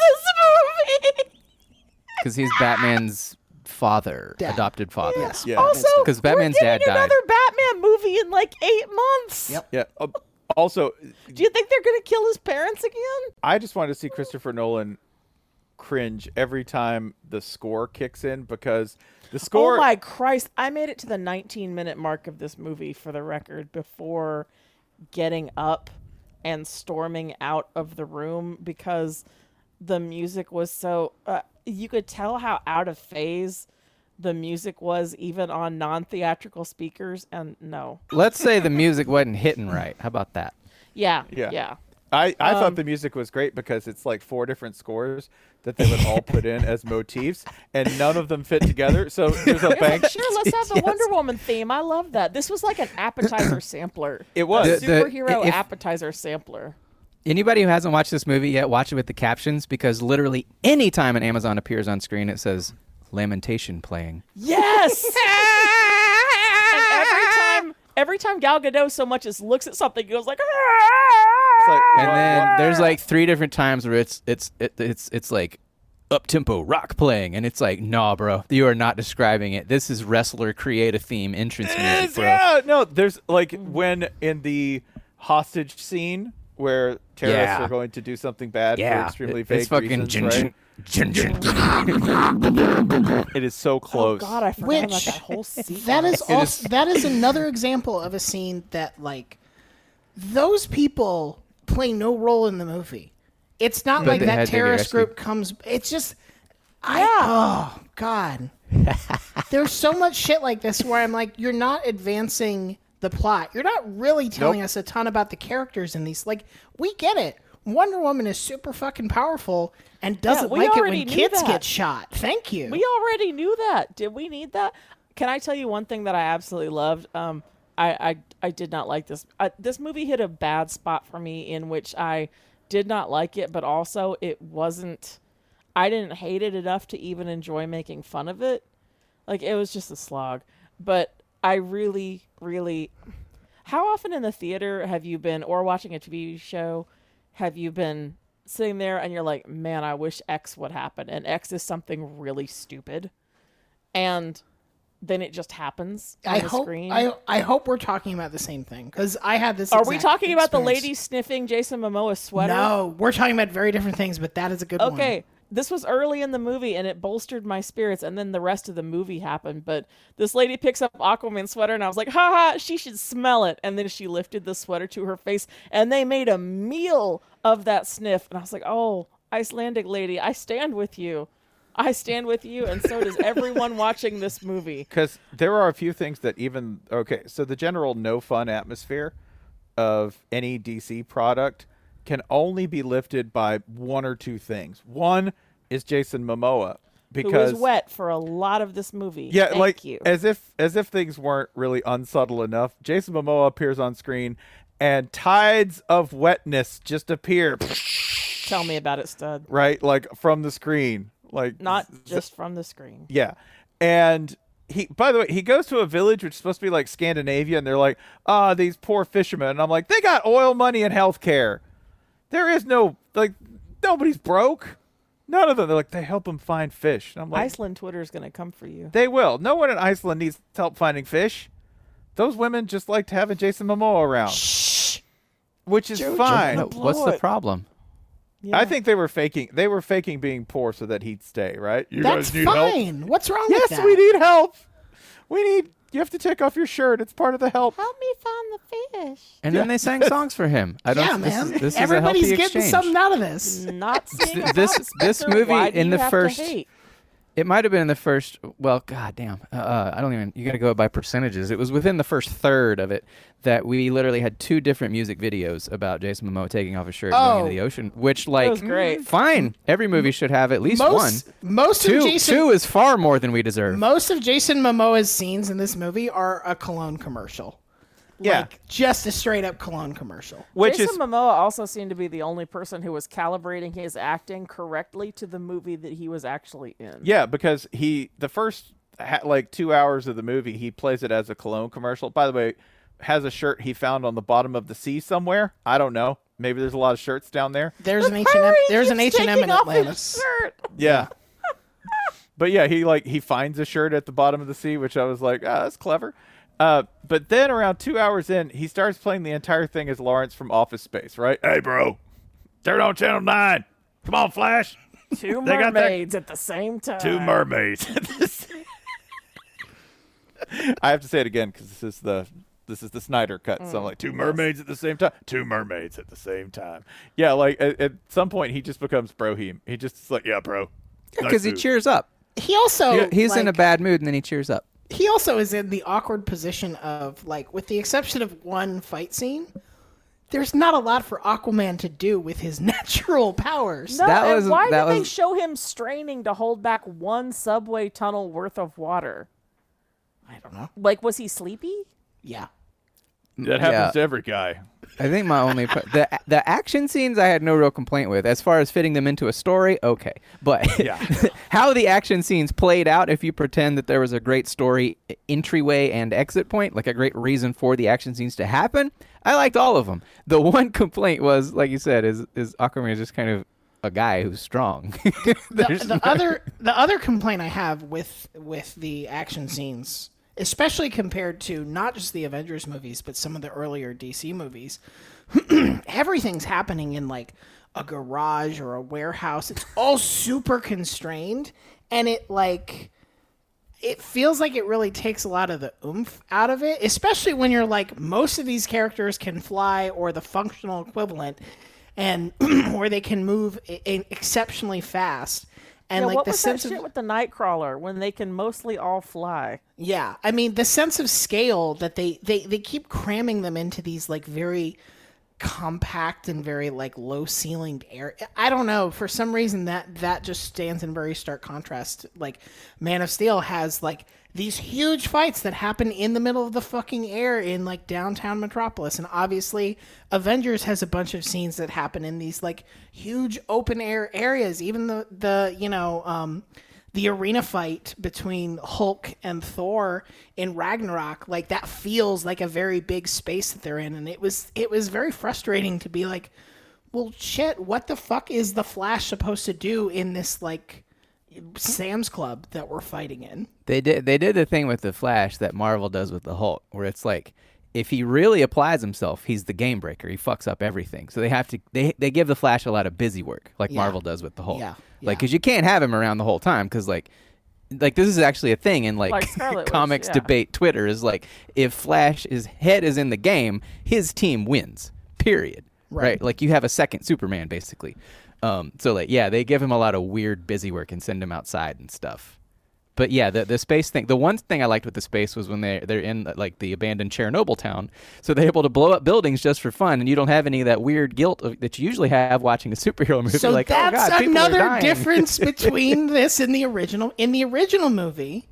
movie. Because he's Batman's father, Dad. adopted father. Yes. Yeah. Also, 'Cause Batman's we're dad getting died. another Batman movie in like eight months. Yep. Yeah. Uh, also, Do you think they're gonna kill his parents again? I just wanted to see Christopher Nolan cringe every time the score kicks in because the score. Oh my Christ! I made it to the nineteen minute mark of this movie for the record before getting up and storming out of the room because the music was so. Uh, you could tell how out of phase the music was even on non-theatrical speakers, and no. Let's say the music wasn't hitting right. How about that? Yeah, Yeah. yeah. I, I Um, thought the music was great because it's like four different scores that they would all put in as motifs, and none of them fit together. So there's a bank. Sure, let's have the Wonder Woman theme. I love that. This was like an appetizer sampler. It was. A The- the- superhero if- appetizer sampler. Anybody who hasn't watched this movie yet, watch it with the captions because literally any time an Amazon appears on screen, it says Lamentation playing. Yes. And every time, every time Gal Gadot so much as looks at something, he goes like. It's like, And what- then what- there's like three different times where it's it's it, it's it's like up tempo rock playing, and it's like, nah, bro, you are not describing it. This is wrestler create a theme entrance music, Yes, bro. yeah, no, there's like when in the hostage scene where terrorists Yeah. are going to do something bad Yeah, for extremely It- vague it's fucking reasons, jin, right? jin, jin, jin. It is so Oh close. God, I forgot about Which that whole scene. that is also that is another example of a scene that like those people play no role in the movie. It's not But like they that had to get terrorist rescued. group comes. It's just I oh God. There's so much shit like this where I'm like, you're not advancing the plot. You're not really telling Nope. us a ton about the characters in these. Like, we get it. Wonder Woman is super fucking powerful and doesn't we like it already when knew kids that. get shot. Thank you. We already knew that. Did we need that? Can I tell you one thing that I absolutely loved? Um, I I, I did not like this. I, this movie hit a bad spot for me in which I did not like it, but also it wasn't. I didn't hate it enough to even enjoy making fun of it. Like, it was just a slog. But I really, really. How often in the theater have you been, or watching a T V show, have you been sitting there and you're like, man, I wish X would happen, and X is something really stupid, and then it just happens on I the hope screen. I I hope we're talking about the same thing because I had this. Are we exact talking about the experience. lady sniffing Jason Momoa's sweater? No, we're talking about very different things, but that is a good one. Okay, this was early in the movie, and it bolstered my spirits, and then the rest of the movie happened. But this lady picks up Aquaman's sweater, and I was like, haha, she should smell it. And then she lifted the sweater to her face, and they made a meal of that sniff. And I was like, oh, Icelandic lady, I stand with you. I stand with you, and so does everyone watching this movie. Because there are a few things that even okay. So the general no fun atmosphere of any D C product can only be lifted by one or two things. One is Jason Momoa because Who was wet for a lot of this movie. yeah, Thank like you. as if as if things weren't really unsubtle enough. Jason Momoa appears on screen, and tides of wetness just appear, Tell me about it, stud. right, like from the screen, like Not z- just from the screen. Yeah. And he, by the way, he goes to a village which is supposed to be like Scandinavia, and they're like, ah, these poor fishermen. And I'm like, they got oil money and health care. There is no, like, nobody's broke. None of them. They're like, they help them find fish. And I'm like, Iceland Twitter is going to come for you. they will. No one in Iceland needs help finding fish. Those women just liked having Jason Momoa around, Shh. which is Jojo. fine. No, what's the it. problem? Yeah. I think they were faking. They were faking being poor so that he'd stay, right? You That's guys need help? fine. What's wrong Yes, with that? we need help. We need. You have to take off your shirt. It's part of the help. Help me find the fish. And then they sang songs for him. I don't. Yeah, this man. Is, this Everybody's is a healthy getting exchange. something out of this. Not seeing This- about this- Spencer, this movie why do in you the have to first- hate? It might have been in the first. Well, god damn. Uh, uh, I don't even. You got to go by percentages. It was within the first third of it that we literally had two different music videos about Jason Momoa taking off his shirt and going Oh. into the ocean. Which, like, was great. fine. Every movie should have at least one. Most most Two. of Jason Two is far more than we deserve. most of Jason Momoa's scenes in this movie are a cologne commercial. Yeah. Like, just a straight up cologne commercial. Which Jason is Momoa also seemed to be the only person who was calibrating his acting correctly to the movie that he was actually in. yeah, because he the first ha- like two hours of the movie he plays it as a cologne commercial. By the way, has a shirt he found on the bottom of the sea somewhere. I don't know. Maybe there's a lot of shirts down there. There's an H and M. There's an H and M in Atlantis. Yeah. But yeah, he like he finds a shirt at the bottom of the sea, which I was like, ah, that's clever. Uh, but then around two hours in, he starts playing the entire thing as Lawrence from Office Space, right? Hey, bro, turn on channel nine. Come on, Flash. Two They got that- mermaids at the same time. Two mermaids. I have to say it again because this is the this is the Snyder cut. So I'm like two mermaids at the same time. Two mermaids at the same time. Yeah, like at, at some point he just becomes Broheem. He just is like, yeah, bro. Because he cheers up. He also He- he's in a like, bad mood and then he cheers up. he also is in the awkward position of like, with the exception of one fight scene, there's not a lot for Aquaman to do with his natural powers. No, That and was- why that did they was- show him straining to hold back one subway tunnel worth of water? I don't know. Like, was he sleepy? Yeah. That happens Yeah. to every guy. I think my only pro- the the action scenes I had no real complaint with. As far as fitting them into a story, okay. But Yeah. how the action scenes played out, if you pretend that there was a great story entryway and exit point, like a great reason for the action scenes to happen, I liked all of them. The one complaint was, like you said, is is Aquaman is just kind of a guy who's strong. The, There's the no- other the other complaint I have with with the action scenes, especially compared to not just the Avengers movies, but some of the earlier D C movies, everything's happening in like a garage or a warehouse. It's all super constrained, and it like it feels like it really takes a lot of the oomph out of it, especially when you're like, most of these characters can fly or the functional equivalent, and or they can move i- i- exceptionally fast. And yeah, like what the was that sense of shit with the Nightcrawler when they can mostly all fly? yeah, I mean the sense of scale that they they they keep cramming them into these like very compact and very like low ceilinged air. I don't know, for some reason that that just stands in very stark contrast. Like Man of Steel has like these huge fights that happen in the middle of the fucking air in like downtown Metropolis, and obviously Avengers has a bunch of scenes that happen in these like huge open air areas. Even the the you know um the arena fight between Hulk and Thor in Ragnarok, like that feels like a very big space that they're in, and it was it was very frustrating to be like, well, shit, what the fuck is the Flash supposed to do in this like Sam's Club that we're fighting in? They did they did the thing with the Flash that Marvel does with the Hulk, where it's like, if he really applies himself, he's the game breaker. He fucks up everything. So they have to they they give the Flash a lot of busy work, like Yeah. Marvel does with the Hulk. Yeah, Like, yeah. because you can't have him around the whole time, because like. Like this is actually a thing in like, Like Scarlet Witch, comics yeah. debate Twitter is like, if Flash's head is in the game, his team wins. Period. Right. Right? Like you have a second Superman basically. Um, so like yeah, they give him a lot of weird busy work and send him outside and stuff. But yeah, the the space thing. The one thing I liked with the space was when they they're in like the abandoned Chernobyl town, so they're able to blow up buildings just for fun, and you don't have any of that weird guilt of, that you usually have watching a superhero movie. So like, that's oh God, people are another dying. difference between this and the original. In the original movie,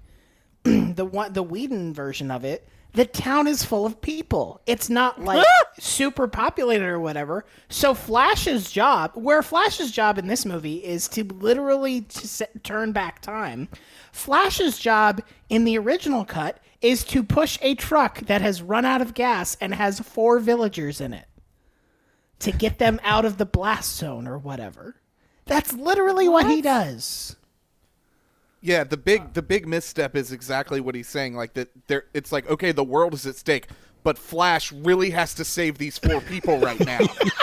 the one the Whedon version of it, the town is full of people. It's not like super populated or whatever. So Flash's job, where Flash's job in this movie is to literally to set, turn back time, Flash's job in the original cut is to push a truck that has run out of gas and has four villagers in it to get them out of the blast zone or whatever. That's literally what, he does. Yeah, the big the big misstep is exactly what he's saying. Like that, there. It's like, okay, the world is at stake, but Flash really has to save these four people right now.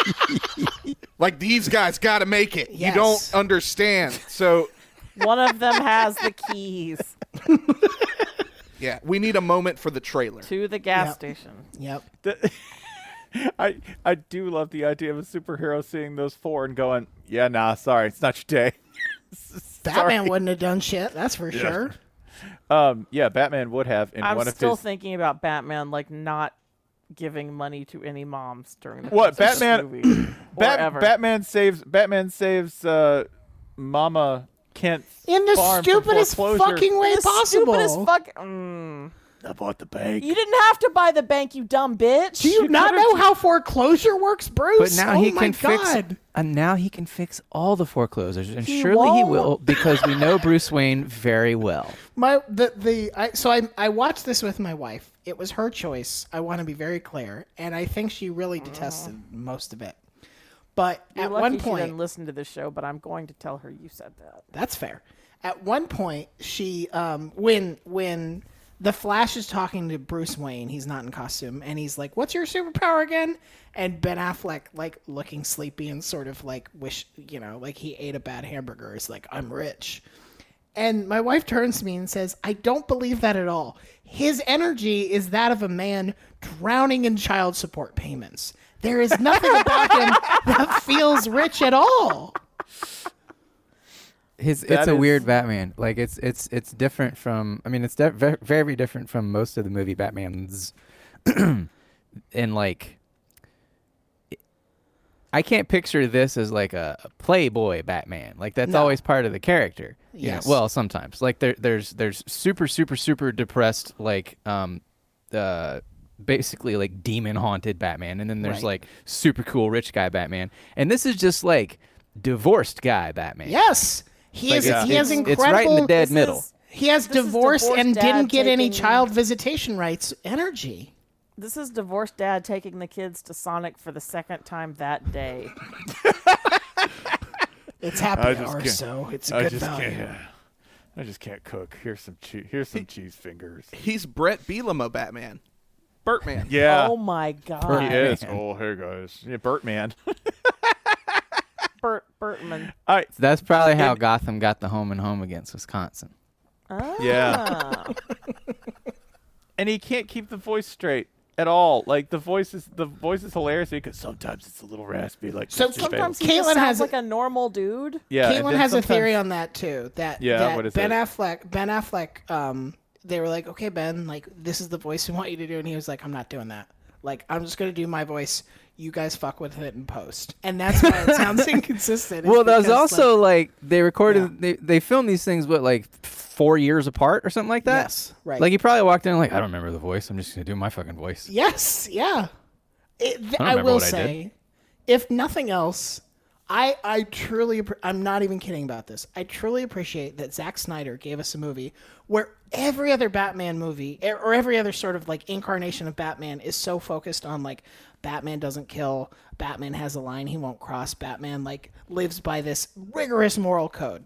Like these guys got to make it. Yes. You don't understand. So One of them has the keys yeah, we need a moment for the trailer. to the gas Yep. station. Yep. The- I I do love the idea of a superhero seeing those four and going, yeah, nah, sorry, it's not your day. Batman wouldn't have done shit, that's for sure. Um, yeah, Batman would have in I'm one of still his. thinking about Batman like not giving money to any moms during the What, course of this Batman- movie. Or Bat- ever. Batman saves Batman saves uh, Mama Kent In the farm from stupidest foreclosure. fucking way The possible. stupidest fuck. Mm. I bought the bank. You didn't have to buy the bank, you dumb bitch. Do you not know how foreclosure works, Bruce? But now oh he my can fix. God. And now he can fix all the foreclosures, and He surely he won't. will, because we know Bruce Wayne very well. My the the I, so I I watched this with my wife. It was her choice. I want to be very clear, and I think she really detested most of it. But You're at lucky one she point, didn't listen to this show, but I'm going to tell her you said that. that's fair. At one point, she um when when the Flash is talking to Bruce Wayne. He's not in costume, and he's like, "What's your superpower again?" And Ben Affleck, like looking sleepy and sort of like wish, you know, like he ate a bad hamburger, is like, "I'm rich." And my wife turns to me and says, "I don't believe that at all. His energy is that of a man drowning in child support payments. There is nothing about him that feels rich at all." His That it's a is- weird Batman. Like it's it's it's different from. I mean, it's de- very very different from most of the movie Batmans. And like, I can't picture this as like a, a playboy Batman. Like that's No. always part of the character. you know? Yes. Well, sometimes like there there's there's super super super depressed like um uh basically like demon haunted Batman, and then there's Right. like super cool rich guy Batman, and this is just like divorced guy Batman. Yes, he Like, is. it's, He has it's, incredible. it's right in the dead This middle. is- He has This is divorced divorced and dad didn't get any taking- child visitation rights energy. This is divorced dad taking the kids to Sonic for the second time that day. It's I happy just hour, can't- so it's a I good just value. can't. I just can't cook. Here's some cheese. Here's some cheese fingers. He's Brett Bielema Batman. Bertman. Yeah, Oh my god. he Bert- is. Man. Oh, hey guys, yeah, Bertman. Bert Bertman. All right, That's probably how Gotham got the home and home against Wisconsin. Yeah. Ah. and he can't keep the voice straight at all. Like the voice is the voice is hilarious because sometimes it's a little raspy. Like So Mister Sometimes Bale. he just Caitlin sounds has a- like a normal dude. yeah, and Caitlin then has a sometimes- theory on that too. That Yeah, that what is Ben it? Affleck. Ben Affleck. Um, they were like, "Okay, Ben, like this is the voice we want you to do," and he was like, "I'm not doing that. Like, I'm just gonna do my voice. You guys fuck with it in post." And that's why it sounds inconsistent. is Well, that was because, also like, like, they recorded, Yeah. they they filmed these things, what, like four years apart or something like that. Yes, right. Like he probably walked in like, I don't remember the voice. I'm just gonna do my fucking voice. yes, yeah. It, th- don't I, remember will what I say, if nothing else, I I truly appre- I'm not even kidding about this. I truly appreciate that Zack Snyder gave us a movie where every other Batman movie er- or every other sort of like incarnation of Batman is so focused on like Batman doesn't kill, Batman has a line he won't cross, Batman like lives by this rigorous moral code.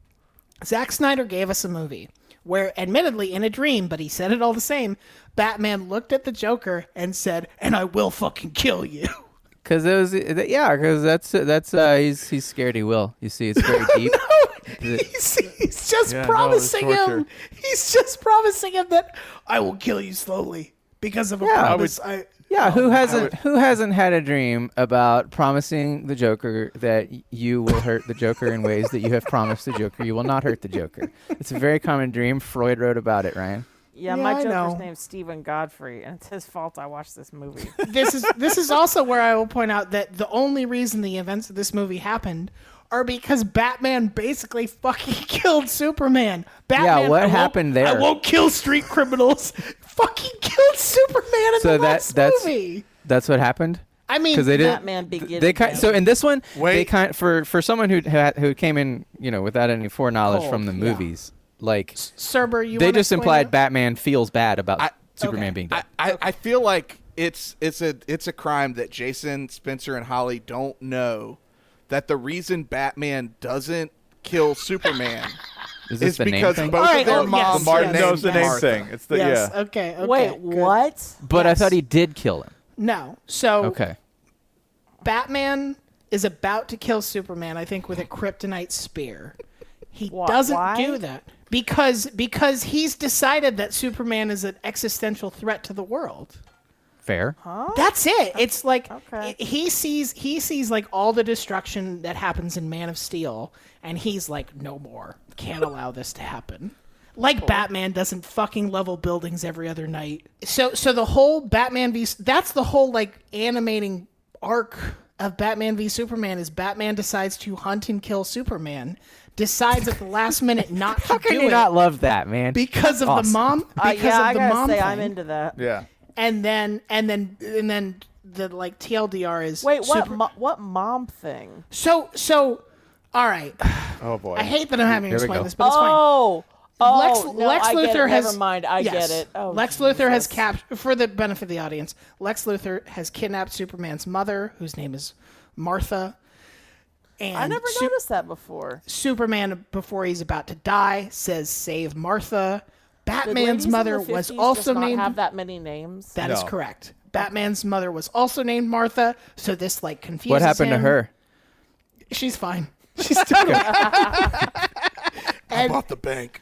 Zack Snyder gave us a movie where, admittedly in a dream, but he said it all the same, Batman looked at the Joker and said, "And I will fucking kill you." Cause it was, yeah, cause that's that's uh, he's he's scared he will. You see, it's very deep. he's, he's just Yeah, no, promising it's him. torture. He's just promising him that I will kill you slowly because of a Yeah, I promise. I, Yeah, who hasn't would- who hasn't had a dream about promising the Joker that y- you will hurt the Joker in ways that you have promised the Joker you will not hurt the Joker? It's a very common dream. Freud wrote about it, Ryan. Yeah, Yeah, my I Joker's know. name's Stephen Godfrey, and it's his fault I watched this movie. this is this is also where I will point out that the only reason the events of this movie happened are because Batman basically fucking killed Superman. Batman, what I won't- happened there? I won't kill street criminals. Fucking killed Superman in So the that last that's movie. that's what happened. I mean, Because they did. Batman Begins. They kind so in this one they Wait. kind for for someone who had, who came in you know without any foreknowledge Cold, from the yeah. movies like Cerber, you they wanna just explain implied that? Batman feels bad about I- Superman Okay. being dead. I, I, I feel like it's it's a it's a crime that Jason, Spencer, and Holly don't know that the reason Batman doesn't kill Superman Is this is the name because thing? both All right, of their oh, yes, moms yes, Martin are yes, knows the named name Martha. thing. It's the Yes. yeah. Okay. okay. Wait, good. what? But I yes. thought he did kill him. No. So Okay. Batman is about to kill Superman, I think, with a kryptonite spear. He Wha- doesn't why? do that because because he's decided that Superman is an existential threat to the world. Fair. That's it. It's like Okay. i- he sees he sees like all the destruction that happens in Man of Steel, and he's like, no more. Can't allow this to happen. Like Batman doesn't fucking level buildings every other night. So so the whole Batman v that's the whole like animating arc of Batman v Superman is Batman decides to hunt and kill Superman, decides at the last minute not to How can do you it not love that, man? because of Awesome. the mom Uh, because yeah, of I the gotta mom say thing. I'm into that. Yeah. and then and then and then the like T L D R is Wait, what? Super- Mo- what mom thing? so so all right. Oh boy. I hate that I'm having to Here we explain go. this, but it's fine. Oh, oh, Lex, no, Lex I get Luthor it. has Never mind, I yes. get it. Oh, Lex Luthor has Jesus. cap for the benefit of the audience. Lex Luthor has kidnapped Superman's mother, whose name is Martha. And I never Su- noticed that before. Superman, before he's about to die, says, "Save Martha." Batman's in mother the was fifties also just not named. have that many names. That is No. correct. Batman's mother was also named Martha, so this like confuses What happened to him. her? She's fine. She's totally. I bought the bank.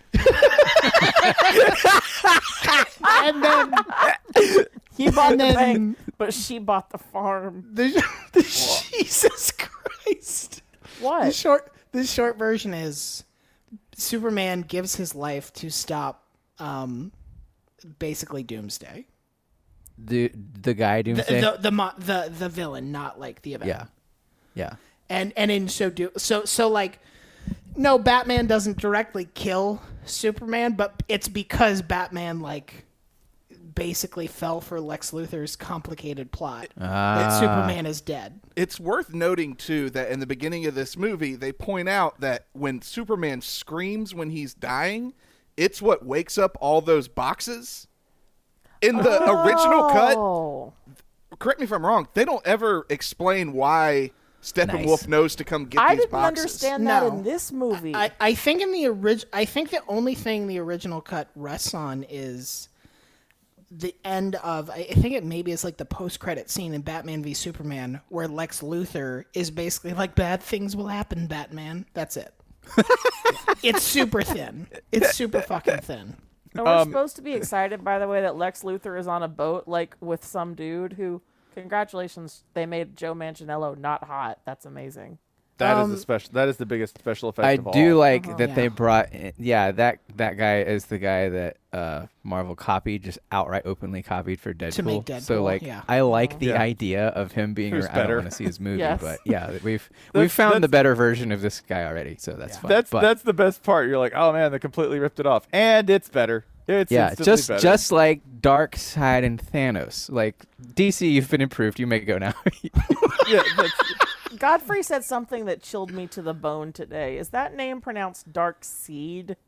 And then He bought And the then- bank, but she bought the farm. the, the Jesus Christ. The What? short the short version is Superman gives his life to stop um basically Doomsday. The the guy The Doomsday. the the, mo- the the villain, not like the event. yeah, yeah. And and in so do so so like no, Batman doesn't directly kill Superman, but it's because Batman like basically fell for Lex Luthor's complicated plot that Ah. Superman is dead. It's worth noting, too, that in the beginning of this movie, they point out that when Superman screams when he's dying, it's what wakes up all those boxes. In the original cut, Oh. correct me if I'm wrong, they don't ever explain why Steppenwolf Nice. knows to come get I these didn't boxes. understand that No. in this movie. I, I think in the orig- I think the only thing the original cut rests on is the end of I think it maybe is like the post credit scene in Batman v Superman where Lex Luthor is basically like bad things will happen, Batman. That's it. It's super thin. It's super fucking thin. And we're Um, supposed to be excited, by the way, that Lex Luthor is on a boat, like with some dude who, congratulations, they made Joe Manganiello not hot. That's amazing. That is Um, the special. That is the biggest special effect. I of do all. like Uh-huh. that they Yeah. brought. Yeah, that that guy is the guy that uh, Marvel copied, just outright openly copied for Deadpool. make So Deadpool, like, yeah. I like the Yeah. idea of him being. Who's I don't better. want to see his movie, Yes. but yeah, we've we've That's- found the that's- better version of this guy already. So that's fine. That's but, that's the best part. You're like, oh man, they completely ripped it off, and it's better. It's yeah, instantly just better. just like Darkseid and Thanos. Like D C, you've been improved. You may go now. yeah, that's, Godfrey said something that chilled me to the bone today. Is that name pronounced Dark Seed?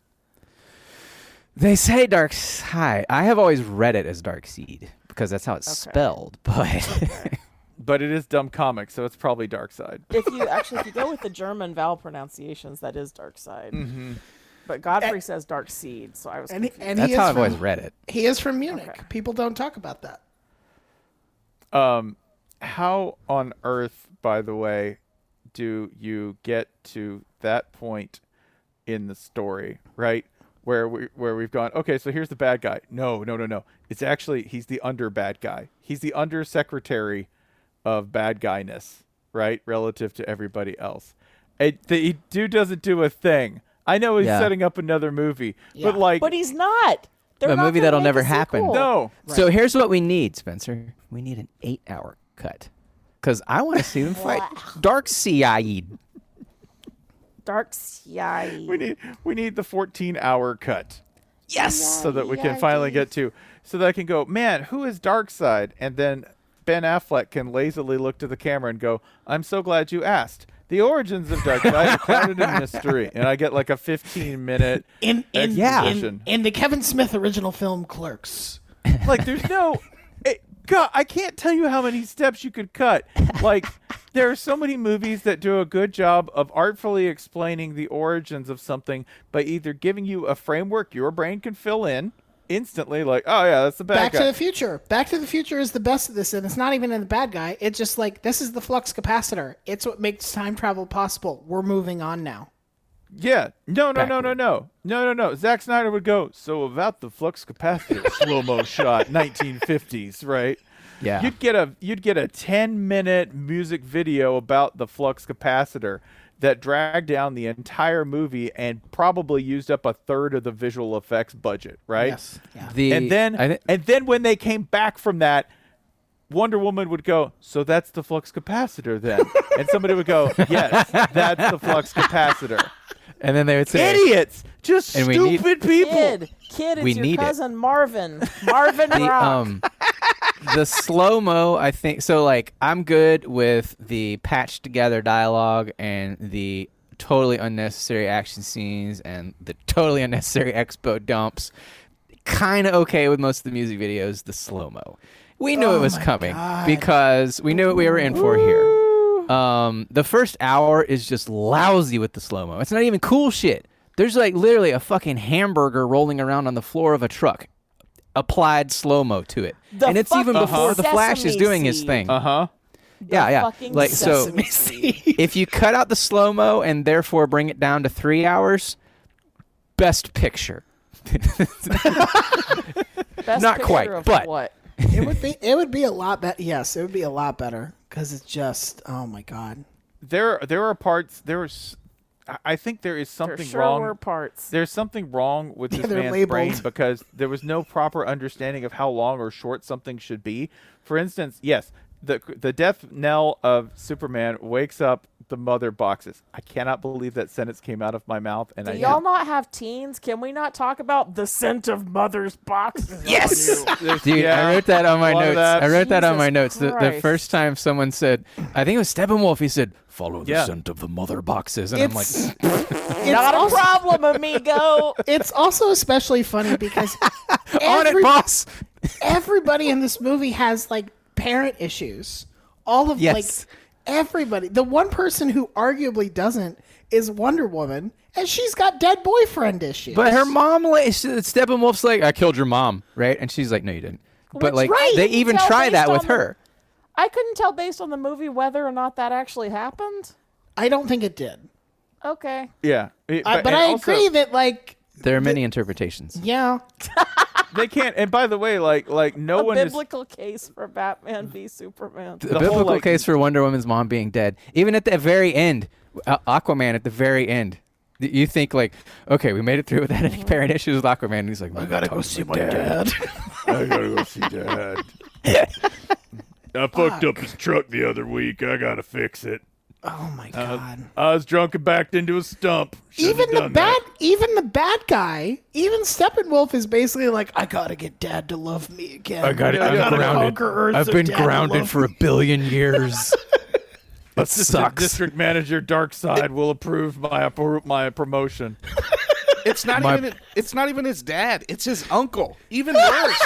They say Darkseid. I have always read it as Darkseid because that's how it's Okay. spelled. But but it is dumb comic, so it's probably Dark Side. If you actually, if you go with the German vowel pronunciations, that is Dark Side. Mm-hmm. But Godfrey says Dark Seed, so I was And, he- confused. and that's he how is I've from, always read it. He is from Munich. Okay. People don't talk about that. Um, how on earth, by the way, do you get to that point in the story, right? Where we where we've gone, okay, so here's the bad guy. No, no, no, no. It's actually he's the under bad guy. He's the under secretary of bad guyness, right? Relative to everybody else. It, the dude doesn't do a thing. I know he's Yeah. setting up another movie, Yeah. but like But he's not. They're A not movie gonna that'll make never a happen. sequel. no. So here's what we need, Spencer. We need an eight-hour cut because I want to see them fight Darkseid. Dark Seed. We need we need the fourteen hour cut. Yes. So that we can finally get to so that I can go, man, who is Darkseid? And then Ben Affleck can lazily look to the camera and go, I'm so glad you asked. The origins of Darkseid are clouded in mystery. And I get like a fifteen minute In in, Yeah. in in the Kevin Smith original film Clerks. like there's no it, God, I can't tell you how many steps you could cut. Like there are so many movies that do a good job of artfully explaining the origins of something by either giving you a framework your brain can fill in instantly, like, oh yeah, that's the bad Back guy. to the Future. Back to the Future is the best of this, and it's not even in the bad guy. It's just like this is the flux capacitor. It's what makes time travel possible. We're moving on now. Yeah. No, no, no, no, Backward. no. No, no, no. Zack Snyder would go, so about the flux capacitor slow-mo shot, nineteen fifties, right? Yeah. You'd get a you'd get a ten-minute music video about the flux capacitor that dragged down the entire movie and probably used up a third of the visual effects budget, right? Yes. Yeah. The And then I thi- and then when they came back from that, Wonder Woman would go, so that's the flux capacitor then. And somebody would go, yes, that's the flux capacitor. and then they would say, Idiots! Just And we need- stupid people. Kid, kid, it's We your need it. cousin Marvin. Marvin the Rock. um the slow mo. I think so. Like I'm good with the patched together dialogue and the totally unnecessary action scenes and the totally unnecessary expo dumps. Kind of okay with most of the music videos. The slow mo. We knew Oh it was my coming God. because we knew what we were in for here. Um, the first hour is just lousy with the slow mo. It's not even cool shit. There's like literally a fucking hamburger rolling around on the floor of a truck. Applied slow-mo to it. The and it's even fucking before the Flash is sesame doing his seed. thing. Uh huh. yeah, yeah. fucking Like so Sesame seed. if you cut out the slow-mo and therefore bring it down to three hours, best picture. Best Not picture quite, of but- what? It would be. It would be a lot better. Yes, it would be a lot better because it's just. Oh my god. There, there are parts. There's, I think there is There something sure wrong. were parts. There's something wrong with this they're man's labeled. brain because there was no proper understanding of how long or short something should be. For instance, yes, the the death knell of Superman wakes up the mother boxes. I cannot believe that sentence came out of my mouth. And Do I y'all not have teens? Can we not talk about the scent of mother's boxes? Yes, There's- dude. yeah, I wrote that on my a lot of notes. that. I wrote that on Jesus my notes. The, the Christ. first time someone said, I think it was Steppenwolf. He said, "Follow the Yeah. scent of the mother boxes," and It's. I'm like, it's Not a also, problem, amigo. It's also especially funny because "On every- it, boss." everybody in this movie has like parent issues. All of Yes. like everybody. The one person who arguably doesn't is Wonder Woman, and she's got dead boyfriend issues. But her mom, like, Steppenwolf's like, "I killed your mom," right? And she's like, "No, you didn't." But Which, like, right, they you can even tell try based that on with the- her. I couldn't tell based on the movie whether or not that actually happened. I don't think it did. Okay. Yeah, It- Uh, but and I also, agree that like There are many interpretations. yeah, they can't. And by the way, like like no A one is. biblical case for Batman v Superman. The, The whole, biblical like- case for Wonder Woman's mom being dead, even at the very end, uh, Aquaman at the very end. th- You think like, okay, we made it through without any parent issues with Aquaman. And he's like, I gotta go see my dad. I gotta go see Dad. I fucked up his truck the other week. I gotta fix it. oh my god. I was drunk and backed into a stump. Shouldn't Even have the done bad, that. even the bad guy, even Steppenwolf is basically like, I gotta get Dad to love me again. I got it. I I'm gotta grounded. conquer Earth I've so been Dad will grounded love for me." a billion years. It Assistant sucks. District Manager Darkseid will approve my appro- my promotion. It's not My- even. It's not even his dad. It's his uncle. Even worse.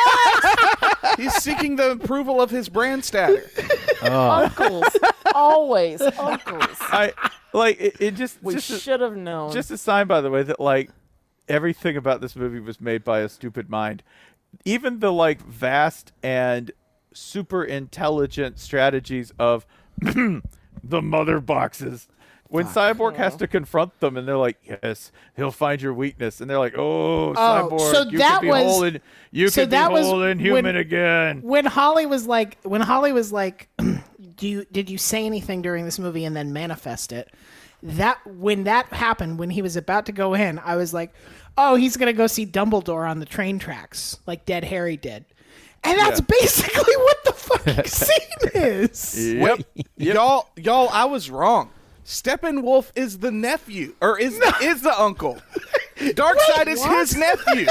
He's seeking the approval of his Brandstatter. Uncles. Always uncles. I like it. it just We just a, should have known. just a sign, by the way, that like everything about this movie was made by a stupid mind. Even the like vast and super intelligent strategies of the mother boxes. When Cyborg has to confront them, and they're like, "Yes, he'll find your weakness," and they're like, "Oh, Cyborg, so you that could be was- whole and you so could that be was whole and human when- again." when Holly was like, when Holly was like, "Do you did you say anything during this movie and then manifest it?" That when that happened, when he was about to go in, I was like, "Oh, he's gonna go see Dumbledore on the train tracks, like Dead Harry did," and that's Yeah. basically what the fucking scene is. Yep. Y'all, y'all, I was wrong. Steppenwolf is the nephew, or is is the uncle. Darkseid is his nephew.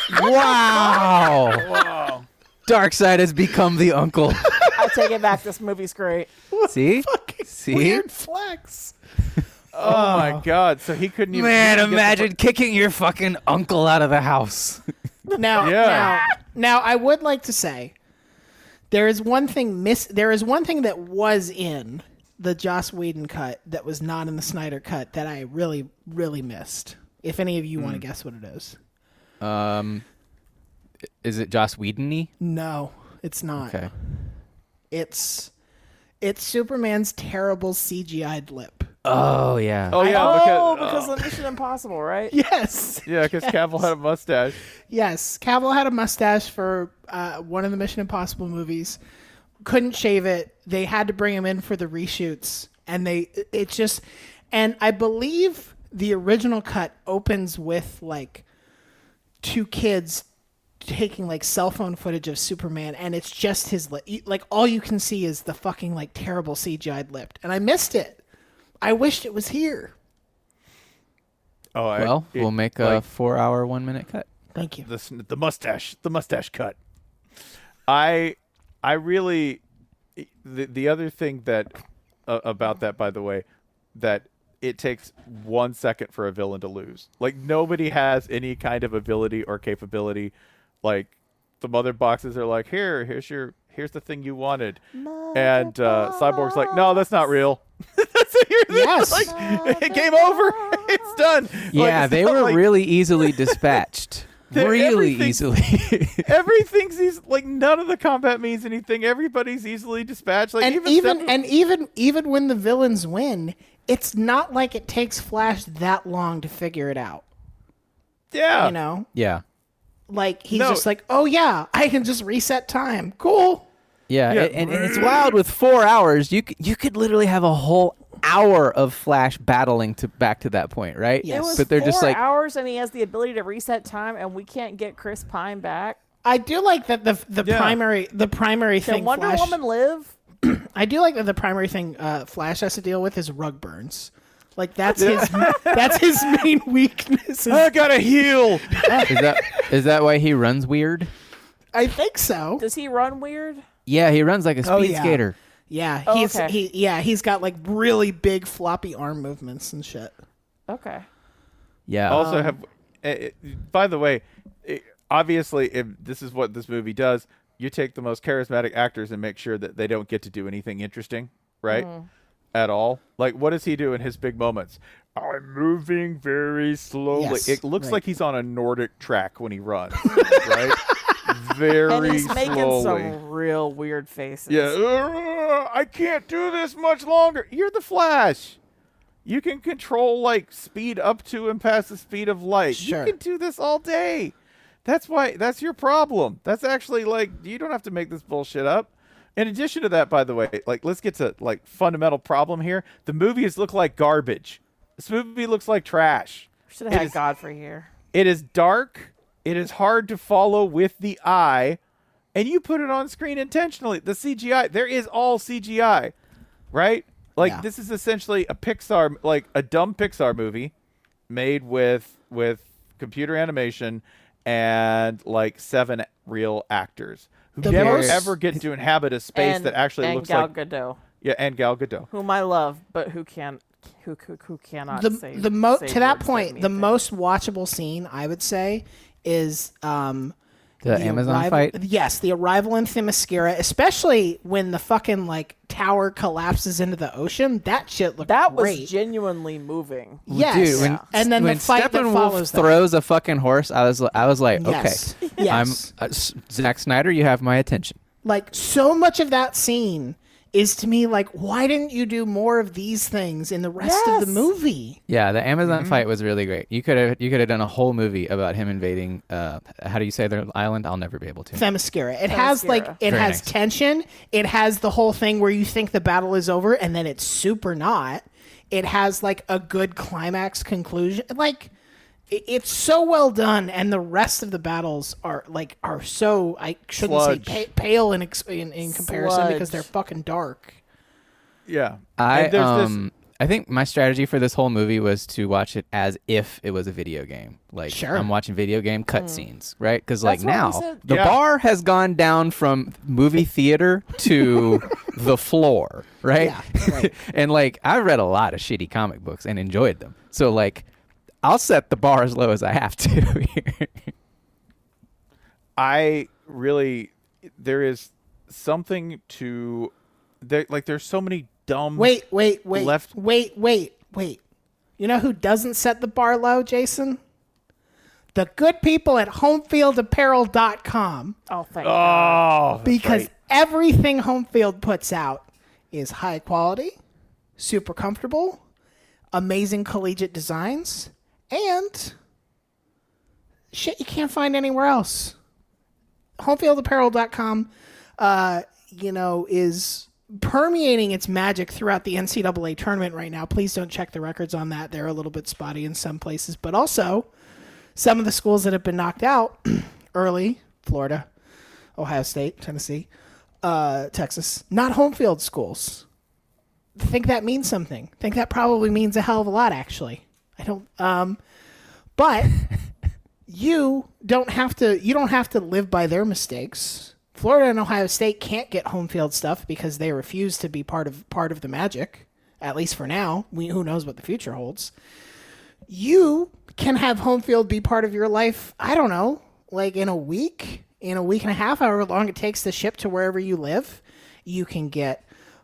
Wow. Wow. Darkseid has become the uncle. I take it back. This movie's great. See? Fucking See? weird flex. Oh my God! So he couldn't even. Man, he didn't get the imagine kicking your fucking uncle out of the house. Now, Yeah. now, now, I would like to say there is one thing miss. There is one thing that was in the Joss Whedon cut that was not in the Snyder cut that I really, really missed. If any of you want to guess what it is, Um, is it Joss Whedon-y? no, it's not. Okay. It's it's Superman's terrible C G I'd lip. Oh yeah. Oh yeah, oh, because, because of Mission Impossible, right? Yes, yeah, because Cavill had a mustache. yes. Cavill had a mustache for uh, one of the Mission Impossible movies. Couldn't shave it. They had to bring him in for the reshoots, and they it's just, and I believe the original cut opens with like two kids taking like cell phone footage of Superman, and it's just his lip. Like all you can see is the fucking like terrible C G I'd lip, and I missed it. I wished it was here. Oh, I, Well, it- we'll make a like, four-hour, one-minute cut. Thank you. the s- the mustache, the mustache cut. I I really the the other thing that uh, about that, by the way, that it takes one second for a villain to lose. Like nobody has any kind of ability or capability. Like the mother boxes are like, here, here's your here's the thing you wanted, and uh, Cyborg's like, no, that's not real. That's it. You're- Yes. like game over. it's done. Yeah, Like, they it's not were like- really easily dispatched. They're- really everything- easily. Everything's easy. Like none of the combat means anything. Everybody's easily dispatched. Like and even even Step- and even even when the villains win, it's not like it takes Flash that long to figure it out. yeah, You know, yeah. like he's No. just like, oh yeah, I can just reset time. Cool. Yeah, Yeah. And, and it's wild with four hours. You c- you could literally have a whole hour of Flash battling to back to that point, right? Yes. It was But they're four just like, hours, and he has the ability to reset time, and we can't get Chris Pine back. I do like that the the Yeah. primary the primary Can thing Wonder Flash, Woman live? I do like that the primary thing uh, Flash has to deal with is rug burns. Like that's his that's his main weakness. is- I gotta heal. is that is that why he runs weird? I think so. Does he run weird? Yeah, he runs like a speed Oh, yeah. skater. Yeah, Oh, he's okay. he yeah he's got like really big floppy arm movements and shit. Okay. Yeah. Also have. eh, eh, by the way, eh, obviously, if this is what this movie does, you take the most charismatic actors and make sure that they don't get to do anything interesting, right? At all. Like, what does he do in his big moments? I'm moving very slowly. Yes, it looks right. like he's on a Nordic track when he runs, right? Very And he's making slowly. some real weird faces. Yeah, "Ugh, I can't do this much longer. You're the Flash. You can control like speed up to and past the speed of light. Sure. You can do this all day. That's why that's your problem. That's actually like you don't have to make this bullshit up. In addition to that, by the way, like let's get to like fundamental problem here. The movies look like garbage. This movie looks like trash. Should have It had is- Godfrey here. It is dark. It is hard to follow with the eye, and you put it on screen intentionally. The C G I, there is all C G I, right? Like Yeah. this is essentially a Pixar, like a dumb Pixar movie, made with with computer animation and like seven real actors who The never most- ever get to inhabit a space and, that actually and looks Gal like Gadot, yeah, and Gal Gadot. whom I love, but who can who who, who cannot The say the mo say to that words point, mean the things. most watchable scene I would say is um the, Amazon arrival- fight. Yes, the arrival in Themyscira, especially when the fucking like tower collapses into the ocean. That shit looked that was great. genuinely moving. Yes, Dude, when, and then when the fight that Steppenwolf follows that. throws a fucking horse, I was I was like, Yes. okay, Yes. I'm uh, S- Zack Snyder, you have my attention. Like so much of that scene is to me like, why didn't you do more of these things in the rest of the Yes. movie? Yeah, the Amazon Mm-hmm. fight was really great. You could have you could have done a whole movie about him invading. Uh, how do you say their island? I'll never be able to. Themyscira. It has like Themyscira. it Very has nice. tension. It has the whole thing where you think the battle is over and then it's super not. It has like a good climax conclusion. Like it- it's so well done, and the rest of the battles are like are so I shouldn't Sludge. say pa- pale in, ex- in in comparison because Sludge. they're fucking dark. Yeah, I And there's um I think my strategy for this whole movie was to watch it as if it was a video game. Like Sure. I'm watching video game cutscenes, right? Because like That's what we now said. the Yeah. bar has gone down from movie theater to the floor, right? Yeah, right. And like I read a lot of shitty comic books and enjoyed them. So like I'll set the bar as low as I have to here. I really there is something to there like there's so many dumb Wait, wait, wait, Left- wait, wait, wait. You know who doesn't set the bar low, Jason? The good people at homefield apparel dot com. Oh, thank God. Oh, that's Because right. everything Homefield puts out is high quality, super comfortable, amazing collegiate designs, and shit you can't find anywhere else. homefield apparel dot com, uh, you know, is permeating its magic throughout the N C double A tournament right now. Please don't check the records on that. They're a little bit spotty in some places, but also some of the schools that have been knocked out early, Florida, Ohio State, Tennessee, uh, Texas, not home field schools. Think that means something. Think that probably means a hell of a lot, actually. I don't. Um, but you don't have to. You don't have to live by their mistakes. Florida and Ohio State can't get home field stuff because they refuse to be part of part of the magic. At least for now. We, who knows what the future holds. You can have home field be part of your life. I don't know, like in a week, in a week and a half, however long it takes to ship to wherever you live. You can get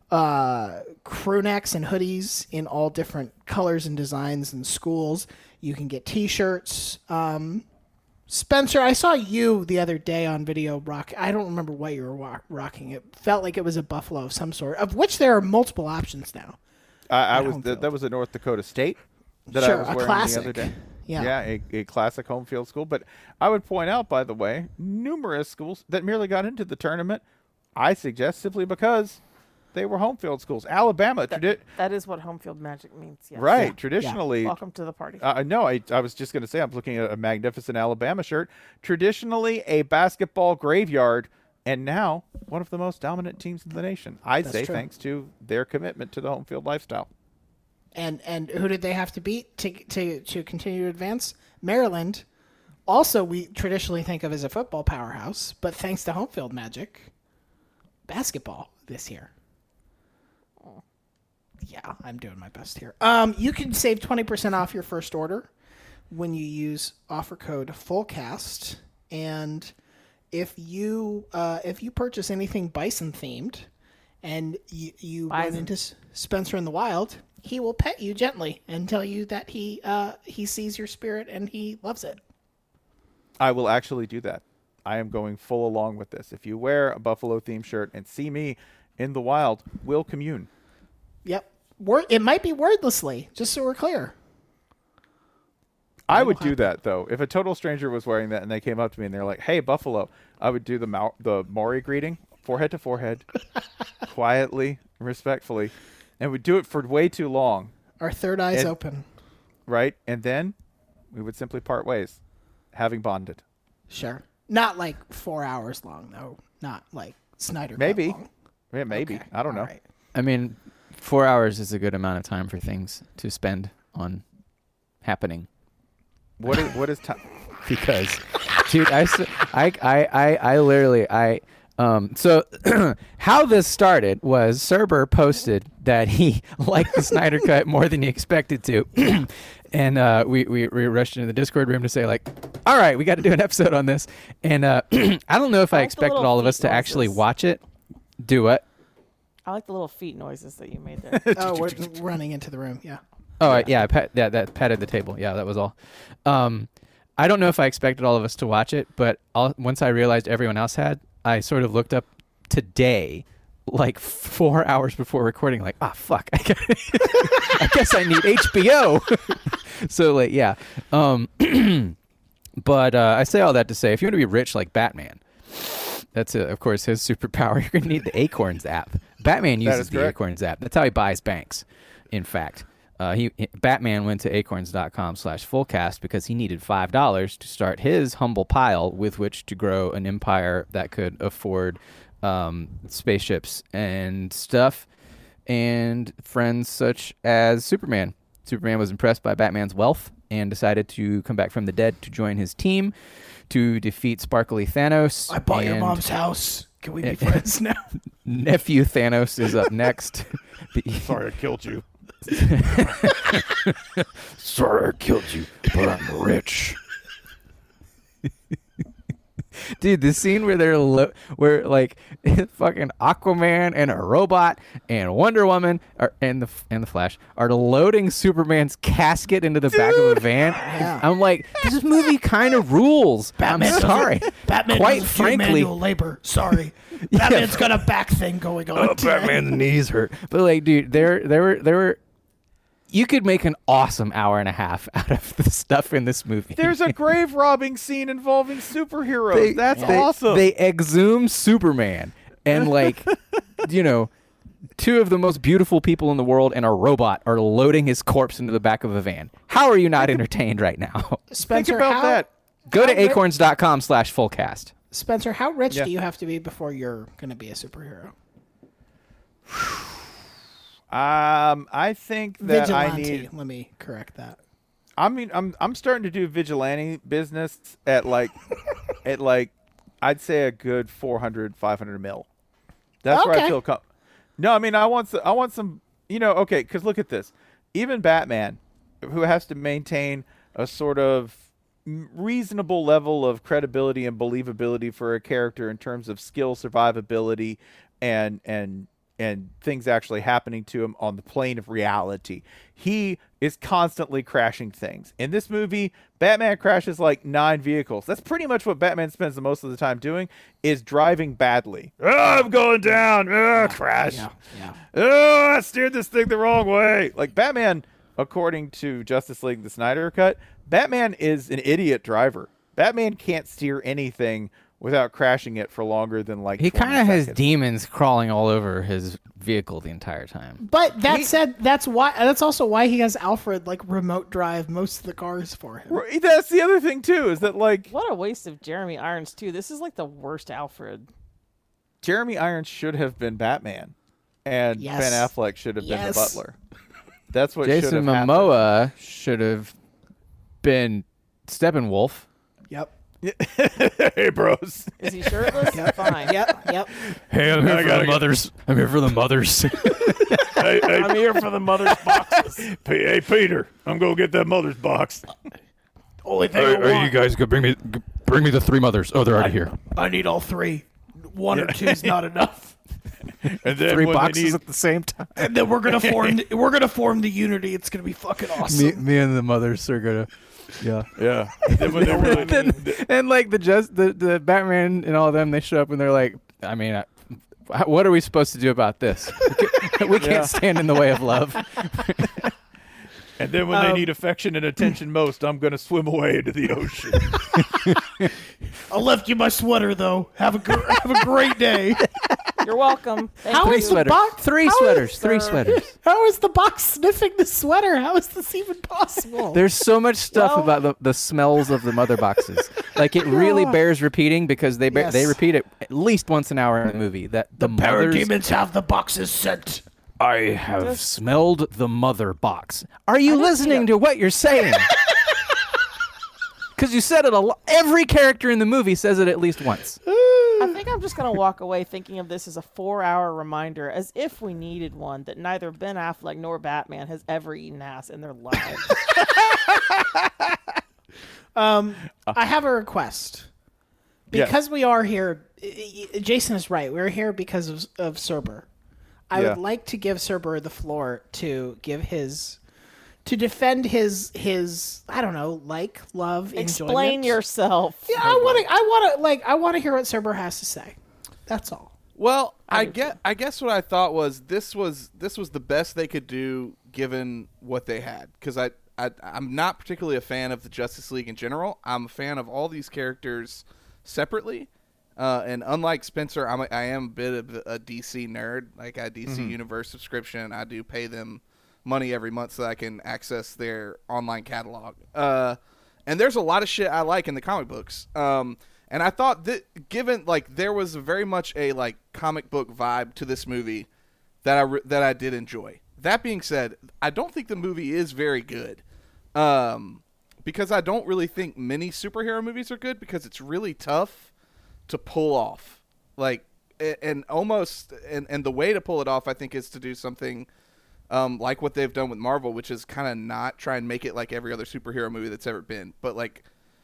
uh, crew necks and hoodies in all different colors and designs and schools. You can get T-shirts. Um, Spencer, I saw you the other day on video rock. I don't remember what you were wa- rocking. It felt like it was a buffalo of some sort, of which there are multiple options now. I, I at was home th- field. that was a North Dakota State that Sure, I was a wearing classic. the other day. Yeah. Yeah, a, a classic home field school. But I would point out, by the way, numerous schools that merely got into the tournament, I suggest simply because they were home field schools. Alabama, That, tradi- that is what home field magic means. Yes. right? Yeah. Traditionally, Welcome to the party. Uh, no, I, I was just going to say I'm looking at a magnificent Alabama shirt. Traditionally a basketball graveyard, and now one of the most dominant teams in the nation. I'd That's say true. thanks to their commitment to the home field lifestyle. And and who did they have to beat to to to continue to advance? Maryland. Also, we traditionally think of as a football powerhouse, but thanks to home field magic, basketball this year. Yeah, I'm doing my best here. Um, you can save twenty percent off your first order when you use offer code FULLCAST. And if you uh, if you purchase anything bison themed and you, you run Bison. into S- Spencer in the wild, he will pet you gently and tell you that he uh, he sees your spirit and he loves it. I will actually do that. I am going full along with this. If you wear a Buffalo themed shirt and see me in the wild, we'll commune. Yep. Word, it might be wordlessly, just so we're clear. I would do that though. If a total stranger was wearing that and they came up to me and they're like, "Hey, Buffalo," I would do the Mau- the Maori greeting, forehead to forehead, quietly, respectfully, and we'd do it for way too long, Our third eye's And- open. right? And then we would simply part ways, having bonded. Sure. Not like four hours long, though. Not like Snyder Cut Maybe, long. yeah, maybe. Okay, I don't know. all right. I mean, four hours is a good amount of time for things to spend on happening. What is what is time? Because, dude, I, s- I, I, I, I literally, I, um, so how this started was Cerber posted that he liked the Snyder Cut more than he expected to. And uh, we, we, we rushed into the Discord room to say, like, all right, we got to do an episode on this. And uh, I don't know if I I like the expected little all of us feet to actually noises. watch it. Do it. I like the little feet noises that you made there. Oh, we're running into the room. Yeah. Oh, I- yeah, I pat, yeah, that patted the table. Yeah, that was all. Um, I don't know if I expected all of us to watch it, but all, once I realized everyone else had, I sort of looked up today, like four hours before recording, like, ah, fuck, I, got I guess I need H B O. So, like, yeah. Um, but uh, I say all that to say, if you want to be rich like Batman, that's, uh, of course, his superpower. You're going to need the Acorns app. Batman That uses is the correct. Acorns app. That's how he buys banks, in fact. Uh, he Batman went to acorns.com slash fullcast because he needed five dollars to start his humble pile with which to grow an empire that could afford um, spaceships and stuff and friends such as Superman. Superman was impressed by Batman's wealth and decided to come back from the dead to join his team to defeat Sparkly Thanos. I bought your and mom's house. Can we be Eh, friends now? Nephew Thanos is up next. The- Sorry I killed you. Sorry I killed you, but I'm rich. Dude, the scene where they're lo- where like fucking Aquaman and a robot and Wonder Woman are, and the and the Flash are loading Superman's casket into the back of a van. Yeah. I'm like, this movie kind of rules. Batman I'm sorry. Batman Quite doesn't do frankly, manual labor. Sorry. Batman's got a back thing going on. Oh, Batman's knees hurt. but like, dude, there there were there were. You could make an awesome hour and a half out of the stuff in this movie. There's a grave robbing scene involving superheroes. They- That's they- awesome. They exhume Superman and like, you know, two of the most beautiful people in the world and a robot are loading his corpse into the back of a van. How are you not entertained right now? Think Spencer, about how, that. Go How to ri- acorns.com slash fullcast. Spencer, how rich Yeah. do you have to be before you're going to be a superhero? Um, I think that I Vigilante. need. Let me correct that. I mean, I'm I'm starting to do vigilante business at like, at like, I'd say a good four hundred, five hundred mil. That's where I Okay. feel. Com- no, I mean, I want some. I want some. You know, okay, because look at this. Even Batman, who has to maintain a sort of m- reasonable level of credibility and believability for a character in terms of skill, survivability, and and and things actually happening to him on the plane of reality. He is constantly crashing things. In this movie, Batman crashes like nine vehicles. That's pretty much what Batman spends the most of the time doing, is driving badly. Oh, I'm going down. Oh, crash. Yeah, yeah. Oh, I steered this thing the wrong way. Like Batman, according to Justice League, the Snyder Cut, Batman is an idiot driver. Batman can't steer anything without crashing it for longer than like He kind kind of has seconds. demons crawling all over his vehicle the entire time. But that said, that's why. That's also why he has Alfred like remote drive most of the cars for him. Right, that's the other thing too, is that like What a waste of Jeremy Irons too. This is like the worst Alfred. Jeremy Irons should have been Batman, and Yes. Ben Affleck should have been the Yes. Butler. That's what should Jason have happened. Momoa should have been Steppenwolf. Yep. Hey, bros. Is he shirtless? Fine. Yep. Yep. Hey, I'm here I for gotta the go. mothers. I'm here for the mothers. hey, hey, I'm here for the mother's boxes. P- hey, Peter, I'm gonna get that mother's box. Only thing Are, are you guys go bring me g- bring me the three mothers? Oh, they're already here. I need all three. One or two is not enough. And then Three when they boxes need- at the same time. And then we're gonna form. We're gonna form the unity. It's gonna be fucking awesome. Me, me and the mothers are gonna. Yeah. yeah. And then when they really Then- and like the just the, the Batman and all of them, they show up and they're like, I mean, I, what are we supposed to do about this? We can't, we can't Yeah. stand in the way of love. And then when Um, they need affection and attention most, I'm gonna swim away into the ocean. I left you my sweater though. Have a gr- have a great day. You're welcome. Thank How you. Three is the sweaters. box? Three how sweaters. is- Three sir. sweaters. How is the box sniffing the sweater? How is this even possible? There's so much stuff Well- about the, the smells of the mother boxes. Like it really bears repeating because they ba- they Yes. repeat it at least once an hour in the movie. That the, mothers parademons have the boxes sent. I have smelled the mother box. Are you listening to what you're saying? Because you said it a lot. Every character in the movie says it at least once. I think I'm just going to walk away thinking of this as a four-hour reminder, as if we needed one, that neither Ben Affleck nor Batman has ever eaten ass in their lives. Um, I have a request. Yes. Because we are here, i- i- Jason is right. We're here because of, of Cerber. I Yeah. would like to give Cerber the floor to give his, to defend his his I don't know, like, love, Explain enjoyment. yourself. Yeah, I want to. I want to like. I want to hear what Cerber has to say. That's all. Well, I do get. I guess what I thought was this was this was the best they could do given what they had. Because I, I I'm not particularly a fan of the Justice League in general. I'm a fan of all these characters separately. Uh, and unlike Spencer, I'm a, I am a bit of a D C nerd. Like a D C Universe subscription, I do pay them money every month so that I can access their online catalog. Uh, and there's a lot of shit I like in the comic books. Um, and I thought that given like there was very much a like comic book vibe to this movie that I re- that I did enjoy. That being said, I don't think the movie is very good. Um, because I don't really think many superhero movies are good because it's really tough to pull off. Like a- and almost and and the way to pull it off I think is to do something Um, like what they've done with Marvel, which is kind of not try and make it like every other superhero movie that's ever been. But like,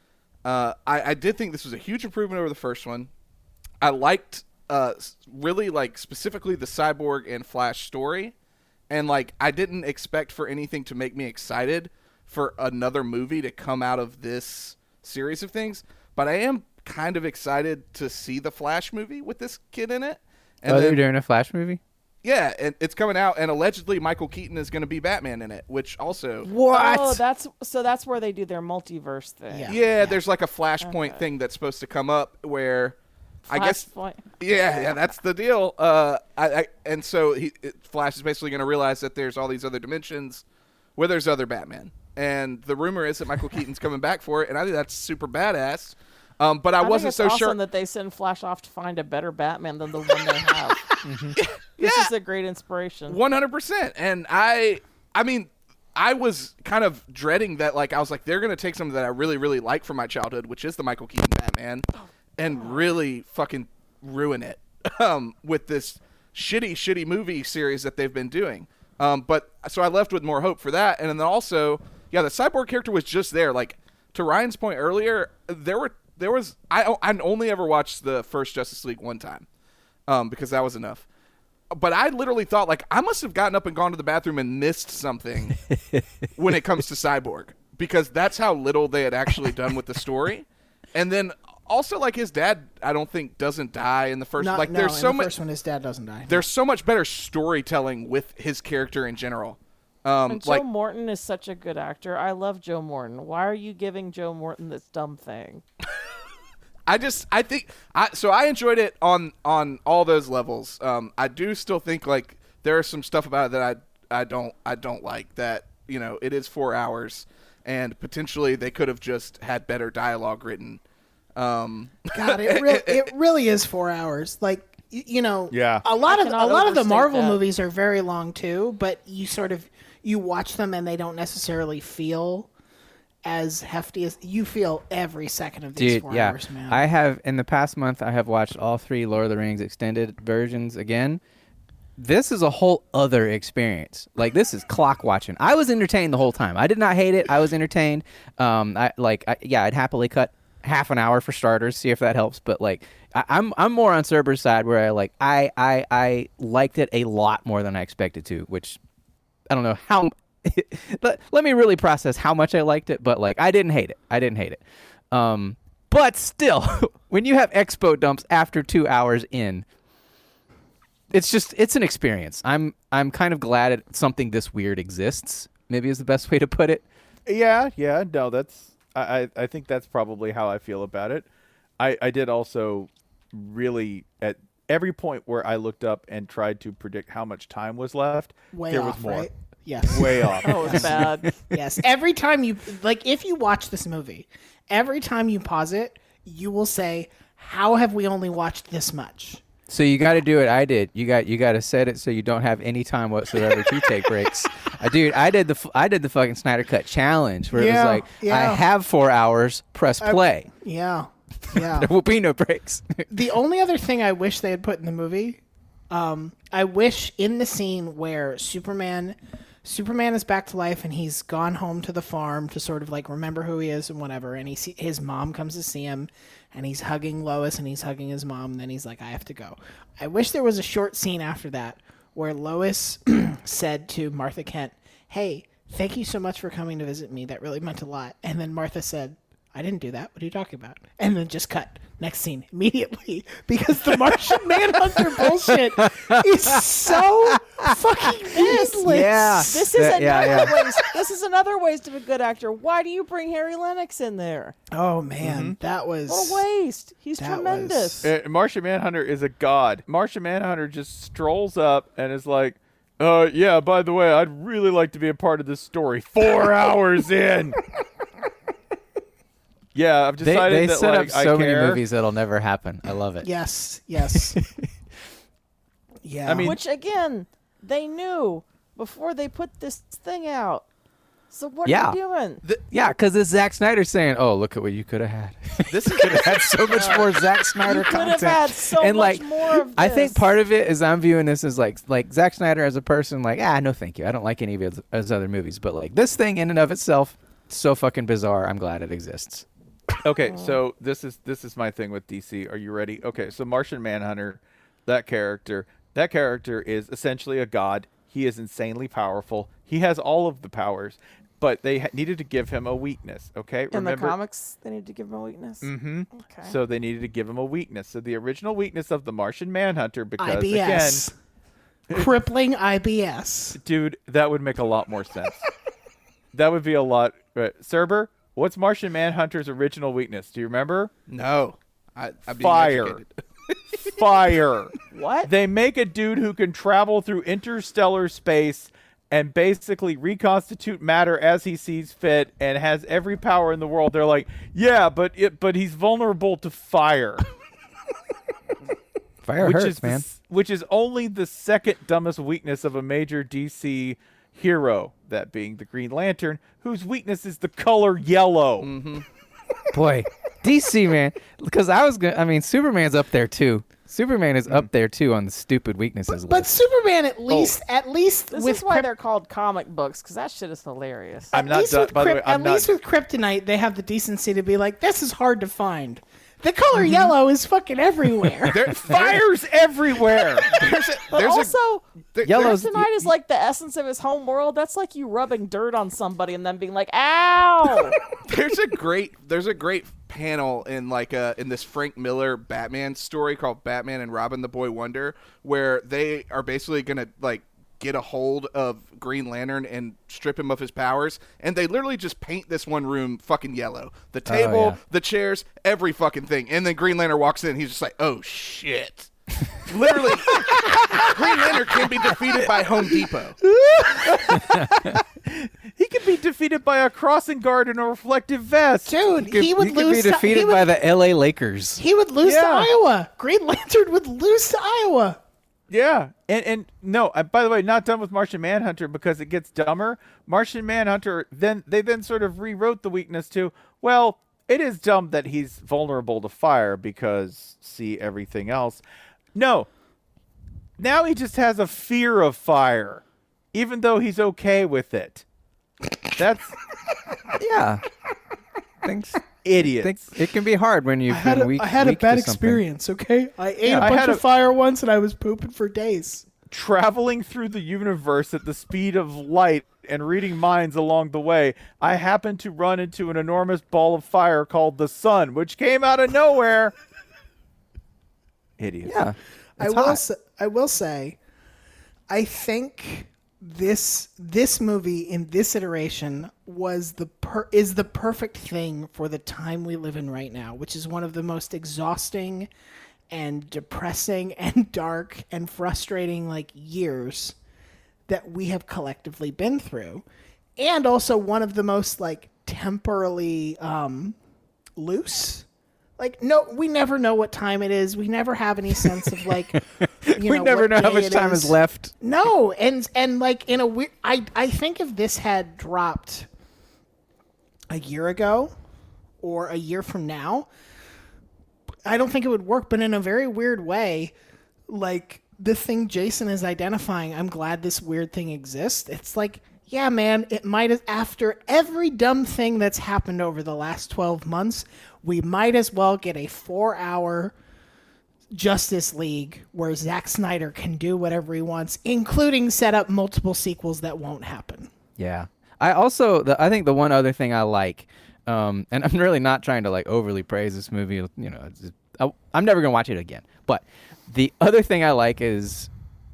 uh, I, I did think this was a huge improvement over the first one. I liked uh, s- really like specifically the Cyborg and Flash story, and like I didn't expect for anything to make me excited for another movie to come out of this series of things. But I am kind of excited to see the Flash movie with this kid in it. And oh, then- they're doing a Flash movie? yeah, and it's coming out, and allegedly Michael Keaton is going to be Batman in it, which also, What? Oh, that's so. That's where they do their multiverse thing. Yeah. yeah, there's like a Flashpoint thing that's supposed to come up where, I guess, Flashpoint. yeah, yeah, that's the deal. Uh, I, I and so he, it, Flash is basically going to realize that there's all these other dimensions where there's other Batman, and the rumor is that Michael Keaton's coming back for it, and I think that's super badass. Um, but I, I wasn't think it's so awesome sure. that they send Flash off to find a better Batman than the one they have. This is a great inspiration. One hundred percent. And I, I mean, I was kind of dreading that. Like, I was like, they're gonna take something that I really, really like from my childhood, which is the Michael Keaton Batman, and really fucking ruin it um, with this shitty, shitty movie series that they've been doing. Um, but so I left with more hope for that, and then also, yeah, the Cyborg character was just there. Like to Ryan's point earlier, there were there was I I only ever watched the first Justice League one time, um, because that was enough. but I literally thought like I must have gotten up and gone to the bathroom and missed something when it comes to Cyborg, because that's how little they had actually done with the story. And then also like his dad, I don't think doesn't die in the first. No, like no, there's in so the much. first one, his dad doesn't die. There's so much better storytelling with his character in general. Um, And Joe like Morton is such a good actor. I love Joe Morton. Why are you giving Joe Morton this dumb thing? I just I think I so I enjoyed it on on all those levels. Um, I do still think like there is some stuff about it that I I don't I don't like. That you know it is four hours and potentially they could have just had better dialogue written. Um, God, it really, it really is four hours. Like y- you know, Yeah. a lot I of a cannot lot of the overstate Marvel that. movies are very long too, but you sort of you watch them and they don't necessarily feel as hefty as you feel every second of these Dude, four yeah. hours, man. I have in the past month I have watched all three Lord of the Rings extended versions again. This is a whole other experience. Like this is clock watching. I was entertained the whole time. I did not hate it. I was entertained. Um, I like I, yeah, I'd happily cut half an hour for starters, see if that helps. But like I, I'm I'm more on Cerber's side where I like I, I I liked it a lot more than I expected to, which I don't know how. let, let me really process how much I liked it, but like I didn't hate it. I didn't hate it. Um, but still, when you have expo dumps after two hours in, it's just it's an experience. I'm I'm kind of glad it, something this weird exists. Maybe is the best way to put it. Yeah, yeah, no, that's I, I, I think that's probably how I feel about it. I, I did also really at every point where I looked up and tried to predict how much time was left, Way there off, was more. right? Yes. Way off. Oh, it's bad. Yes. Every time you like if you watch this movie, every time you pause it, you will say, "How have we only watched this much?" So you got to do it. I did. You got you got to set it so you don't have any time whatsoever to take breaks. Uh, dude, I did the f- I did the fucking Snyder Cut challenge where it Yeah, was like yeah. I have four hours. Press play. Yeah. Yeah. There will be no breaks. The only other thing I wish they had put in the movie, um, I wish in the scene where Superman Superman is back to life and he's gone home to the farm to sort of like remember who he is and whatever, and he see, his mom comes to see him and he's hugging Lois and he's hugging his mom, and then he's like, I have to go. I wish there was a short scene after that where Lois said to Martha Kent, "Hey, thank you so much for coming to visit me. That really meant a lot." And then Martha said, "I didn't do that. What are you talking about?" And then just cut. Next scene immediately, because the Martian Manhunter bullshit is so fucking needless. Yeah. This is Yeah, another yeah, yeah. waste. This is another waste of a good actor. Why do you bring Harry Lennox in there? Oh man, that was What a waste. He's That tremendous. Uh, Martian Manhunter is a god. Martian Manhunter just strolls up and is like, uh, yeah, by the way, I'd really like to be a part of this story. Four hours in. Yeah, I've They, decided they that set like up I so many care. movies that'll never happen. I love it. yes, yes. Yeah. I mean- Which again, they knew before they put this thing out. So what Yeah. are you doing? Yeah, because it's Zack Snyder saying, "Oh, look at what you could have had. this is could have had so much more Zack Snyder You could have content." had so and much like, more of this. I think part of it is I'm viewing this as like like Zack Snyder as a person, like ah, no, thank you. I don't like any of his, his other movies, but like this thing in and of itself, so fucking bizarre. I'm glad it exists. Okay, so this is this is my thing with D C. Are you ready? Okay, so Martian Manhunter, that character, that character is essentially a god. He is insanely powerful. He has all of the powers, but they ha- needed to give him a weakness. Okay, in remember? the comics, they need to give him a weakness. Mm-hmm. Okay. So they needed to give him a weakness. So the original weakness of the Martian Manhunter, because I B S. Crippling I B S. again, dude, that would make a lot more sense. That would be a lot. Uh, Cerber, what's Martian Manhunter's original weakness? Do you remember? no. I, I'm being Fire. educated. Fire. What? They make a dude who can travel through interstellar space and basically reconstitute matter as he sees fit and has every power in the world. They're like, yeah, but it, but he's vulnerable to fire, Fire which hurts, is the man. s- which is only the second dumbest weakness of a major D C hero. That being the Green Lantern, whose weakness is the color yellow. Boy, D C man, because I was gonna. I mean, Superman's up there too. Superman is up there too on the stupid weaknesses But list. Superman, at least, at least This with is why Kryp- they're called comic books, because that shit is hilarious. I'm at not least done. with By the Kryp- way, I'm at not. least with Kryptonite, they have the decency to be like, "This is hard to find." The color yellow is fucking everywhere. There, fire's everywhere. There's a, But there's also, a, there, Yellow's- kryptonite is like the essence of his home world. That's like you rubbing dirt on somebody and then being like, "Ow!" there's a great there's a great panel in like uh in this Frank Miller Batman story called Batman and Robin the Boy Wonder, where they are basically gonna like get a hold of Green Lantern and strip him of his powers, and they literally just paint this one room fucking yellow. The table, yeah. the chairs, every fucking thing. And then Green Lantern walks in and he's just like, oh shit. Literally, Green Lantern can be defeated by Home Depot. He could be defeated by a crossing guard in a reflective vest. Dude, he would he could lose. be to- defeated he would, by the L A Lakers. He would lose to Yeah. Iowa. Green Lantern would lose to Iowa. Yeah, and and no, I, by the way, not done with Martian Manhunter because it gets dumber. Martian Manhunter, then they then sort of rewrote the weakness to, well, it is dumb that he's vulnerable to fire because see everything else. No, now he just has a fear of fire, even though he's okay with it. That's Yeah. Thanks. idiots. Think it can be hard when you've I had been a, weak. I had a weak bad to something. experience. Okay, I ate Yeah, a I bunch had of a- fire once, and I was pooping for days. Traveling through the universe at the speed of light and reading minds along the way, I happened to run into an enormous ball of fire called the sun, which came out of nowhere. Idiot. Yeah. I It's will. hot. Say, I will say, I think this this movie in this iteration was the per, is the perfect thing for the time we live in right now, which is one of the most exhausting and depressing and dark and frustrating like years that we have collectively been through, and also one of the most like temporally um, loose. Like, no, we never know what time it is. We never have any sense of like, you we know, never what know how day much it time is left. No, and and like in a weird, I I think if this had dropped a year ago or a year from now, I don't think it would work. But in a very weird way, like the thing Jason is identifying, I'm glad this weird thing exists. It's like, yeah, man, it might have, after every dumb thing that's happened over the last twelve months, we might as well get a four-hour Justice League where Zack Snyder can do whatever he wants, including set up multiple sequels that won't happen. Yeah. I also, the, I think the one other thing I like, um, and I'm really not trying to like overly praise this movie. You know, it's just, I, I'm never gonna watch it again. But the other thing I like is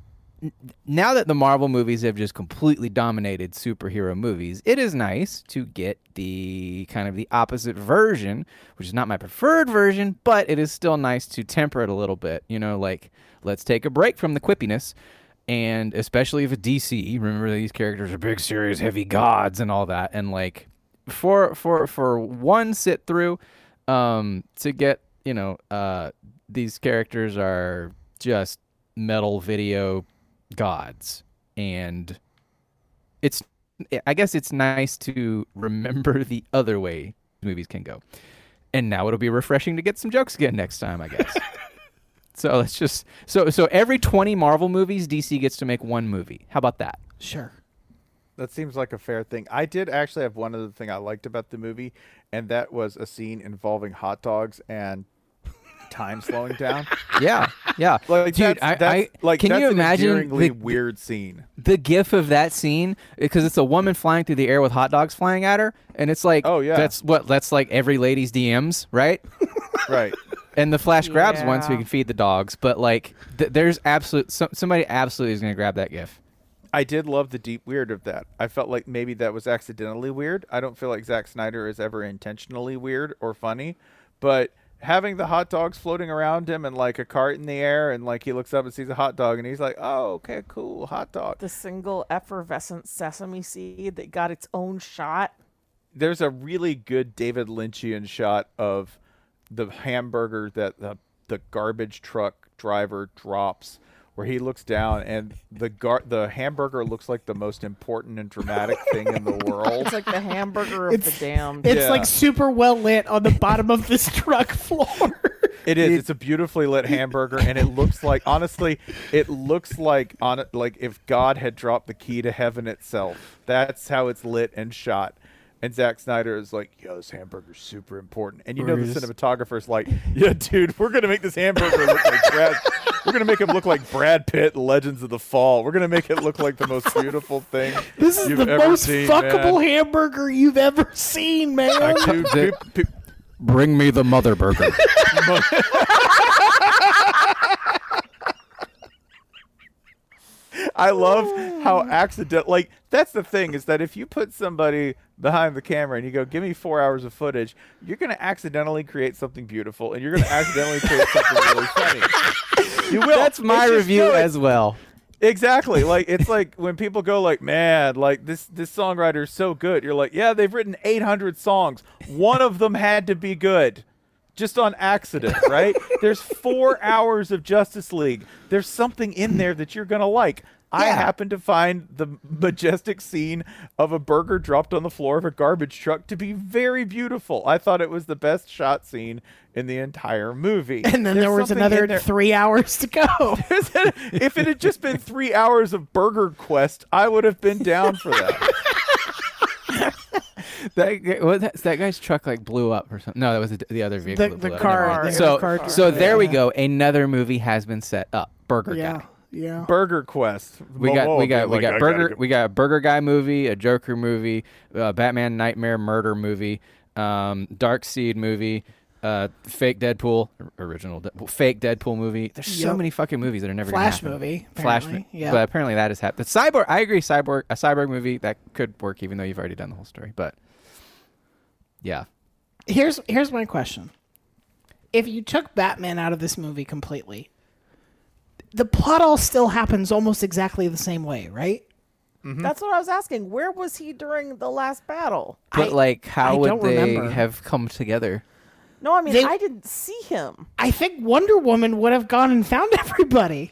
n- now that the Marvel movies have just completely dominated superhero movies, it is nice to get the kind of the opposite version, which is not my preferred version, but it is still nice to temper it a little bit. You know, like let's take a break from the quippiness. And especially if it's D C, remember these characters are big, serious, heavy gods and all that. And like for for for one sit through, um, to get, you know, uh, these characters are just metal video gods. And it's, I guess it's nice to remember the other way movies can go. And now it'll be refreshing to get some jokes again next time, I guess. So let's just so so every twenty Marvel movies, D C gets to make one movie. How about that? Sure. That seems like a fair thing. I did actually have one other thing I liked about the movie, and that was a scene involving hot dogs and time slowing down. Yeah, yeah. Like, Dude, that's, I, that's, I like, can that's you an imagine endearingly the, weird scene? the gif of that scene? Because it's a woman flying through the air with hot dogs flying at her, and it's like, Oh, yeah. that's what that's like every lady's D Ms, right? Right. And the Flash grabs one so he Yeah. can feed the dogs, but like, th- there's absolute some, somebody absolutely is gonna grab that gif. I did love the deep weird of that. I felt like maybe that was accidentally weird. I don't feel like Zack Snyder is ever intentionally weird or funny, but having the hot dogs floating around him and like a cart in the air and like he looks up and sees a hot dog and he's like, oh, okay, cool, hot dog. The single effervescent sesame seed that got its own shot. There's a really good David Lynchian shot of the hamburger that the, the garbage truck driver drops, where he looks down and the gar- the hamburger looks like the most important and dramatic thing in the world. It's like the hamburger of It's- the damned. It's Yeah. like super well lit on the bottom of this truck floor. It is. It's a beautifully lit hamburger, and it looks like, honestly, it looks like on it like if God had dropped the key to heaven itself. That's how it's lit and shot. And Zack Snyder is like, yo, this hamburger's super important. And you know Bruce. the cinematographer's like, yeah, dude, we're going to make this hamburger look like Brad. We're going to make him look like Brad Pitt in Legends of the Fall. We're going to make it look like the most beautiful thing This is you've the ever most seen, fuckable man. hamburger you've ever seen, man. Dude, The- pe- pe- Bring me the mother burger. I love how accident like that's the thing is that if you put somebody behind the camera and you go, give me four hours of footage, you're going to accidentally create something beautiful and you're going to accidentally create something really funny. You will. That's my It's just- review no, it- as well. Exactly. Like it's like when people go like, man, like this this songwriter is so good. You're like, yeah, they've written eight hundred songs. One of them had to be good. Just on accident, right? There's four hours of Justice League. There's something in there that you're going to like. I Yeah. happen to find the majestic scene of a burger dropped on the floor of a garbage truck to be very beautiful. I thought it was the best shot scene in the entire movie. And then There's there was something another in there- three hours to go. if it had just been three hours of Burger Quest, I would have been down for that. That guy, what, that, that guy's truck like blew up or something. No, that was the, the other vehicle. The- that the blew up. car- Never mind. the So, car- so there we yeah. go. Another movie has been set up. Burger Yeah, Guy. yeah. Burger Quest. We got, Momoa we got, being we like, got "I Burger, gotta go-" we got a Burger Guy movie, a Joker movie, uh, Batman Nightmare Murder movie, um, Dark Seed movie, uh, fake Deadpool, original Deadpool, fake Deadpool movie. There's so Yep. many fucking movies that are never Flash gonna happen. movie, Flash, apparently. mo- Yeah. but apparently that has happened. The Cyborg, I agree. Cyborg, a Cyborg movie that could work, even though you've already done the whole story. But yeah, Here's here's my question. If you took Batman out of this movie completely, the plot all still happens almost exactly the same way, right? That's what I was asking. Where was he during the last battle? but I- like, how I would don't they remember. have come together? No, I mean They- I didn't see him. I think Wonder Woman would have gone and found everybody.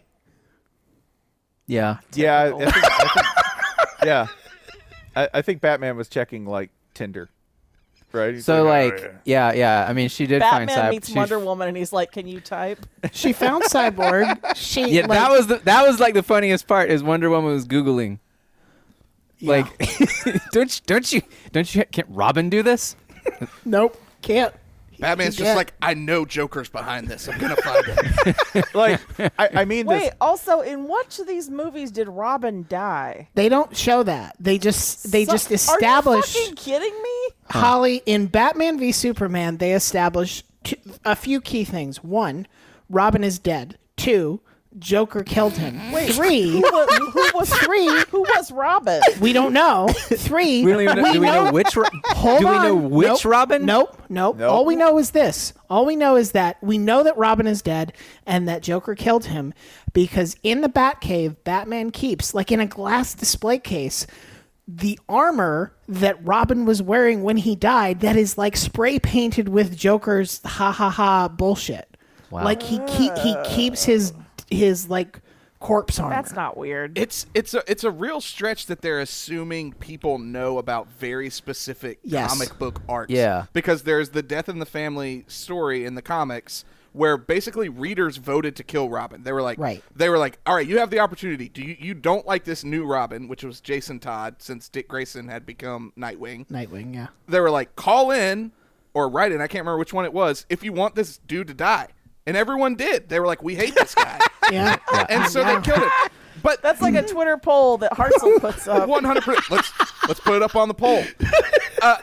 Yeah, Yeah, I, I think, I think, yeah. I, I think Batman was checking like Tinder, right? He's so "Oh, like, yeah." yeah, yeah. I mean, she did find Batman Cyborg. meets Wonder Woman, and he's like, "Can you type?" She found Cyborg. She Yeah, like, that was the, that was like the funniest part is Wonder Woman was googling. yeah. Like, don't you, don't you don't you can't Robin do this? nope, can't. Batman's Yeah. just like, I know Joker's behind this. I'm gonna find him. Like, I, I mean, Wait. this. Also, in which of these movies did Robin die? They don't show that. They just they So- just establish Are you fucking kidding me? Holly in Batman v Superman. They establish two, a few key things. One, Robin is dead. Two, Joker killed him. Wait, Three, Who was, who was three. Who was Robin? We don't know. Three. We don't even know, do we know which Ro- Hold do we on. know which Nope. Robin? Nope, nope. Nope. All we know is this. All we know is that we know that Robin is dead and that Joker killed him because in the Batcave, Batman keeps, like in a glass display case, the armor that Robin was wearing when he died that is like spray painted with Joker's ha ha ha bullshit. Wow. Like he keep, he keeps his his like corpse armor. That's not weird. It's it's a it's a real stretch that they're assuming people know about very specific Yes. comic book arcs. Yeah. Because there's the Death in the Family story in the comics where basically readers voted to kill Robin. They were like Right. they were like, all right, you have the opportunity. Do you you don't like this new Robin, which was Jason Todd since Dick Grayson had become Nightwing. Nightwing, yeah. They were like, call in or write in, I can't remember which one it was, if you want this dude to die. And everyone did. They were like, we hate this guy. Yeah. And so Yeah. they killed him. But That's like a Twitter poll that Hartzell puts up. One hundred percent. Let's let's put it up on the poll. Uh,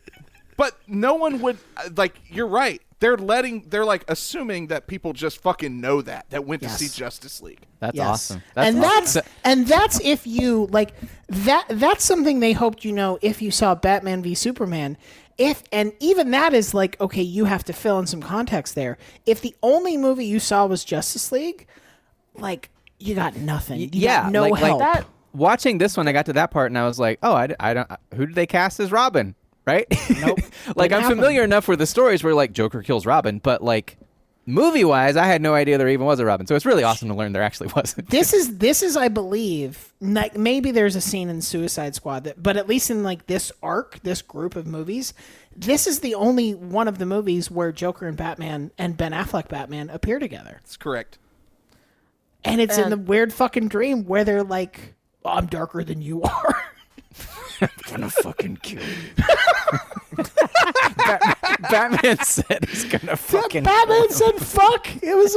but no one would uh, like. You're right. They're letting. They're like assuming that people just fucking know that that went Yes. to see Justice League. That's Yes. awesome. That's and awesome. that's and that's if you like that that's something they hoped you know if you saw Batman v Superman. If and even that is like, okay, you have to fill in some context there. If the only movie you saw was Justice League, like you got nothing. You yeah, got no like, help. like that. Watching this one, I got to that part and I was like, oh, I, I don't. Who did they cast as Robin? Right? Nope. Like Didn't I'm familiar happen. enough with the stories where like Joker kills Robin, but like movie wise, I had no idea there even was a Robin. So it's really awesome to learn there actually wasn't. This is this is I believe like maybe there's a scene in Suicide Squad that, but at least in like this arc, this group of movies, this is the only one of the movies where Joker and Batman and Ben Affleck Batman appear together. That's correct. And it's in And- the weird fucking dream where they're like, oh, I'm darker than you are. I'm gonna fucking kill you. Bat- Batman said he's gonna fucking. Batman said fuck. It was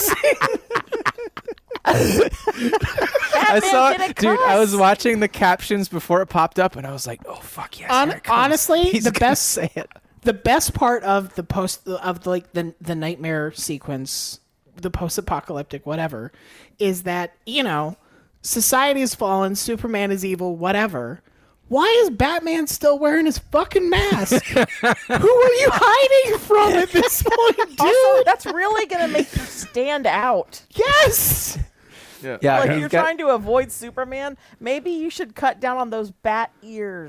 amazing. I saw didn't it, dude. I was cuss. watching the captions before it popped up, and I was like, "Oh fuck yes!" Hon- here it comes. honestly, He's the gonna best say it. the best part of the post of the, like the the nightmare sequence, the post-apocalyptic whatever, is that, you know, society has fallen, Superman is evil, whatever. Why is Batman still wearing his fucking mask? Who are you hiding from at this point, dude? Also, that's really gonna make you stand out. Yes. Yeah. Yeah, Like he's you're got- trying to avoid Superman. Maybe you should cut down on those bat ears.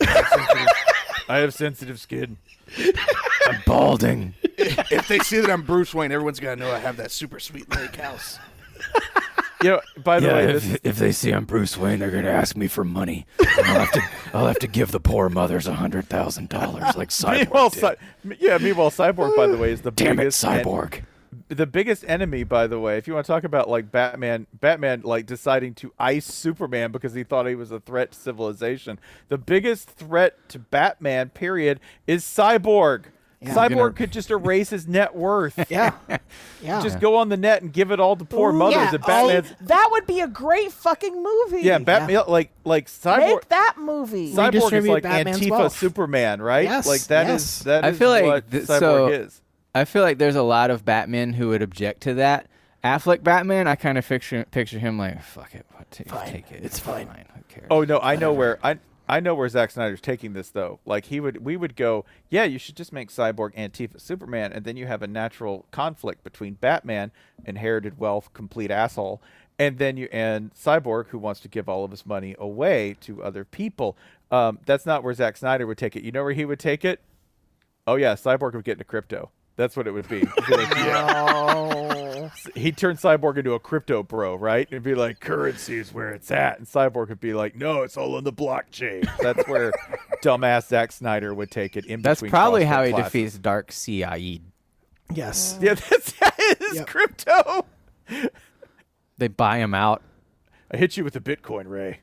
I have sensitive skin. I'm balding. If they see that I'm Bruce Wayne, everyone's gonna know I have that super sweet lake house. You know, by the Yeah, way, if, this, if they see I'm Bruce Wayne, they're gonna ask me for money. And I'll have to, I'll have to give the poor mothers a hundred thousand dollars, like meanwhile, Cyborg did. Cy- yeah, meanwhile, Cyborg, by the way, is the Damn it, biggest en- Cyborg. the biggest enemy, by the way. If you want to talk about like Batman, Batman like deciding to ice Superman because he thought he was a threat to civilization. The biggest threat to Batman, period, is Cyborg. Cyborg Gonna- could just erase his net worth. Yeah. Yeah. Just go on the net and give it all to poor mothers. Yeah, and all- Batman's That would be a great fucking movie. yeah, Batman like like Cyborg. Make that movie. Cyborg is Redistribute like Batman's Antifa wealth. Superman, right? Yes, like that yes. is that I is feel like what th- Cyborg so- is. I feel like there's a lot of Batmen who would object to that. Affleck Batman, I kind of picture picture him like, fuck it, what, take, take it, it's fine. Who cares? Oh no, I know where I I know where Zack Snyder's taking this though. Like he would we would go, yeah, you should just make Cyborg Antifa Superman, and then you have a natural conflict between Batman, inherited wealth, complete asshole, and then you and Cyborg, who wants to give all of his money away to other people. Um, that's not where Zack Snyder would take it. You know where he would take it? Oh yeah, Cyborg would get into crypto. That's what it would be. He'd be like, yeah. He'd turn Cyborg into a crypto bro, right? And be like, currency is where it's at. And Cyborg would be like, no, it's all on the blockchain. That's where dumbass Zack Snyder would take it in That's between probably how he CrossFit classes. defeats Dark C I E. Yes. Yeah, that's it is Yep. crypto. They buy him out. I hit you with a Bitcoin, Ray.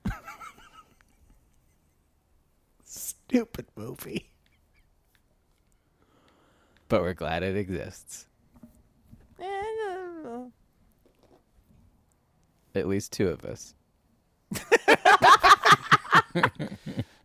Stupid movie. But we're glad it exists. Eh, At least two of us.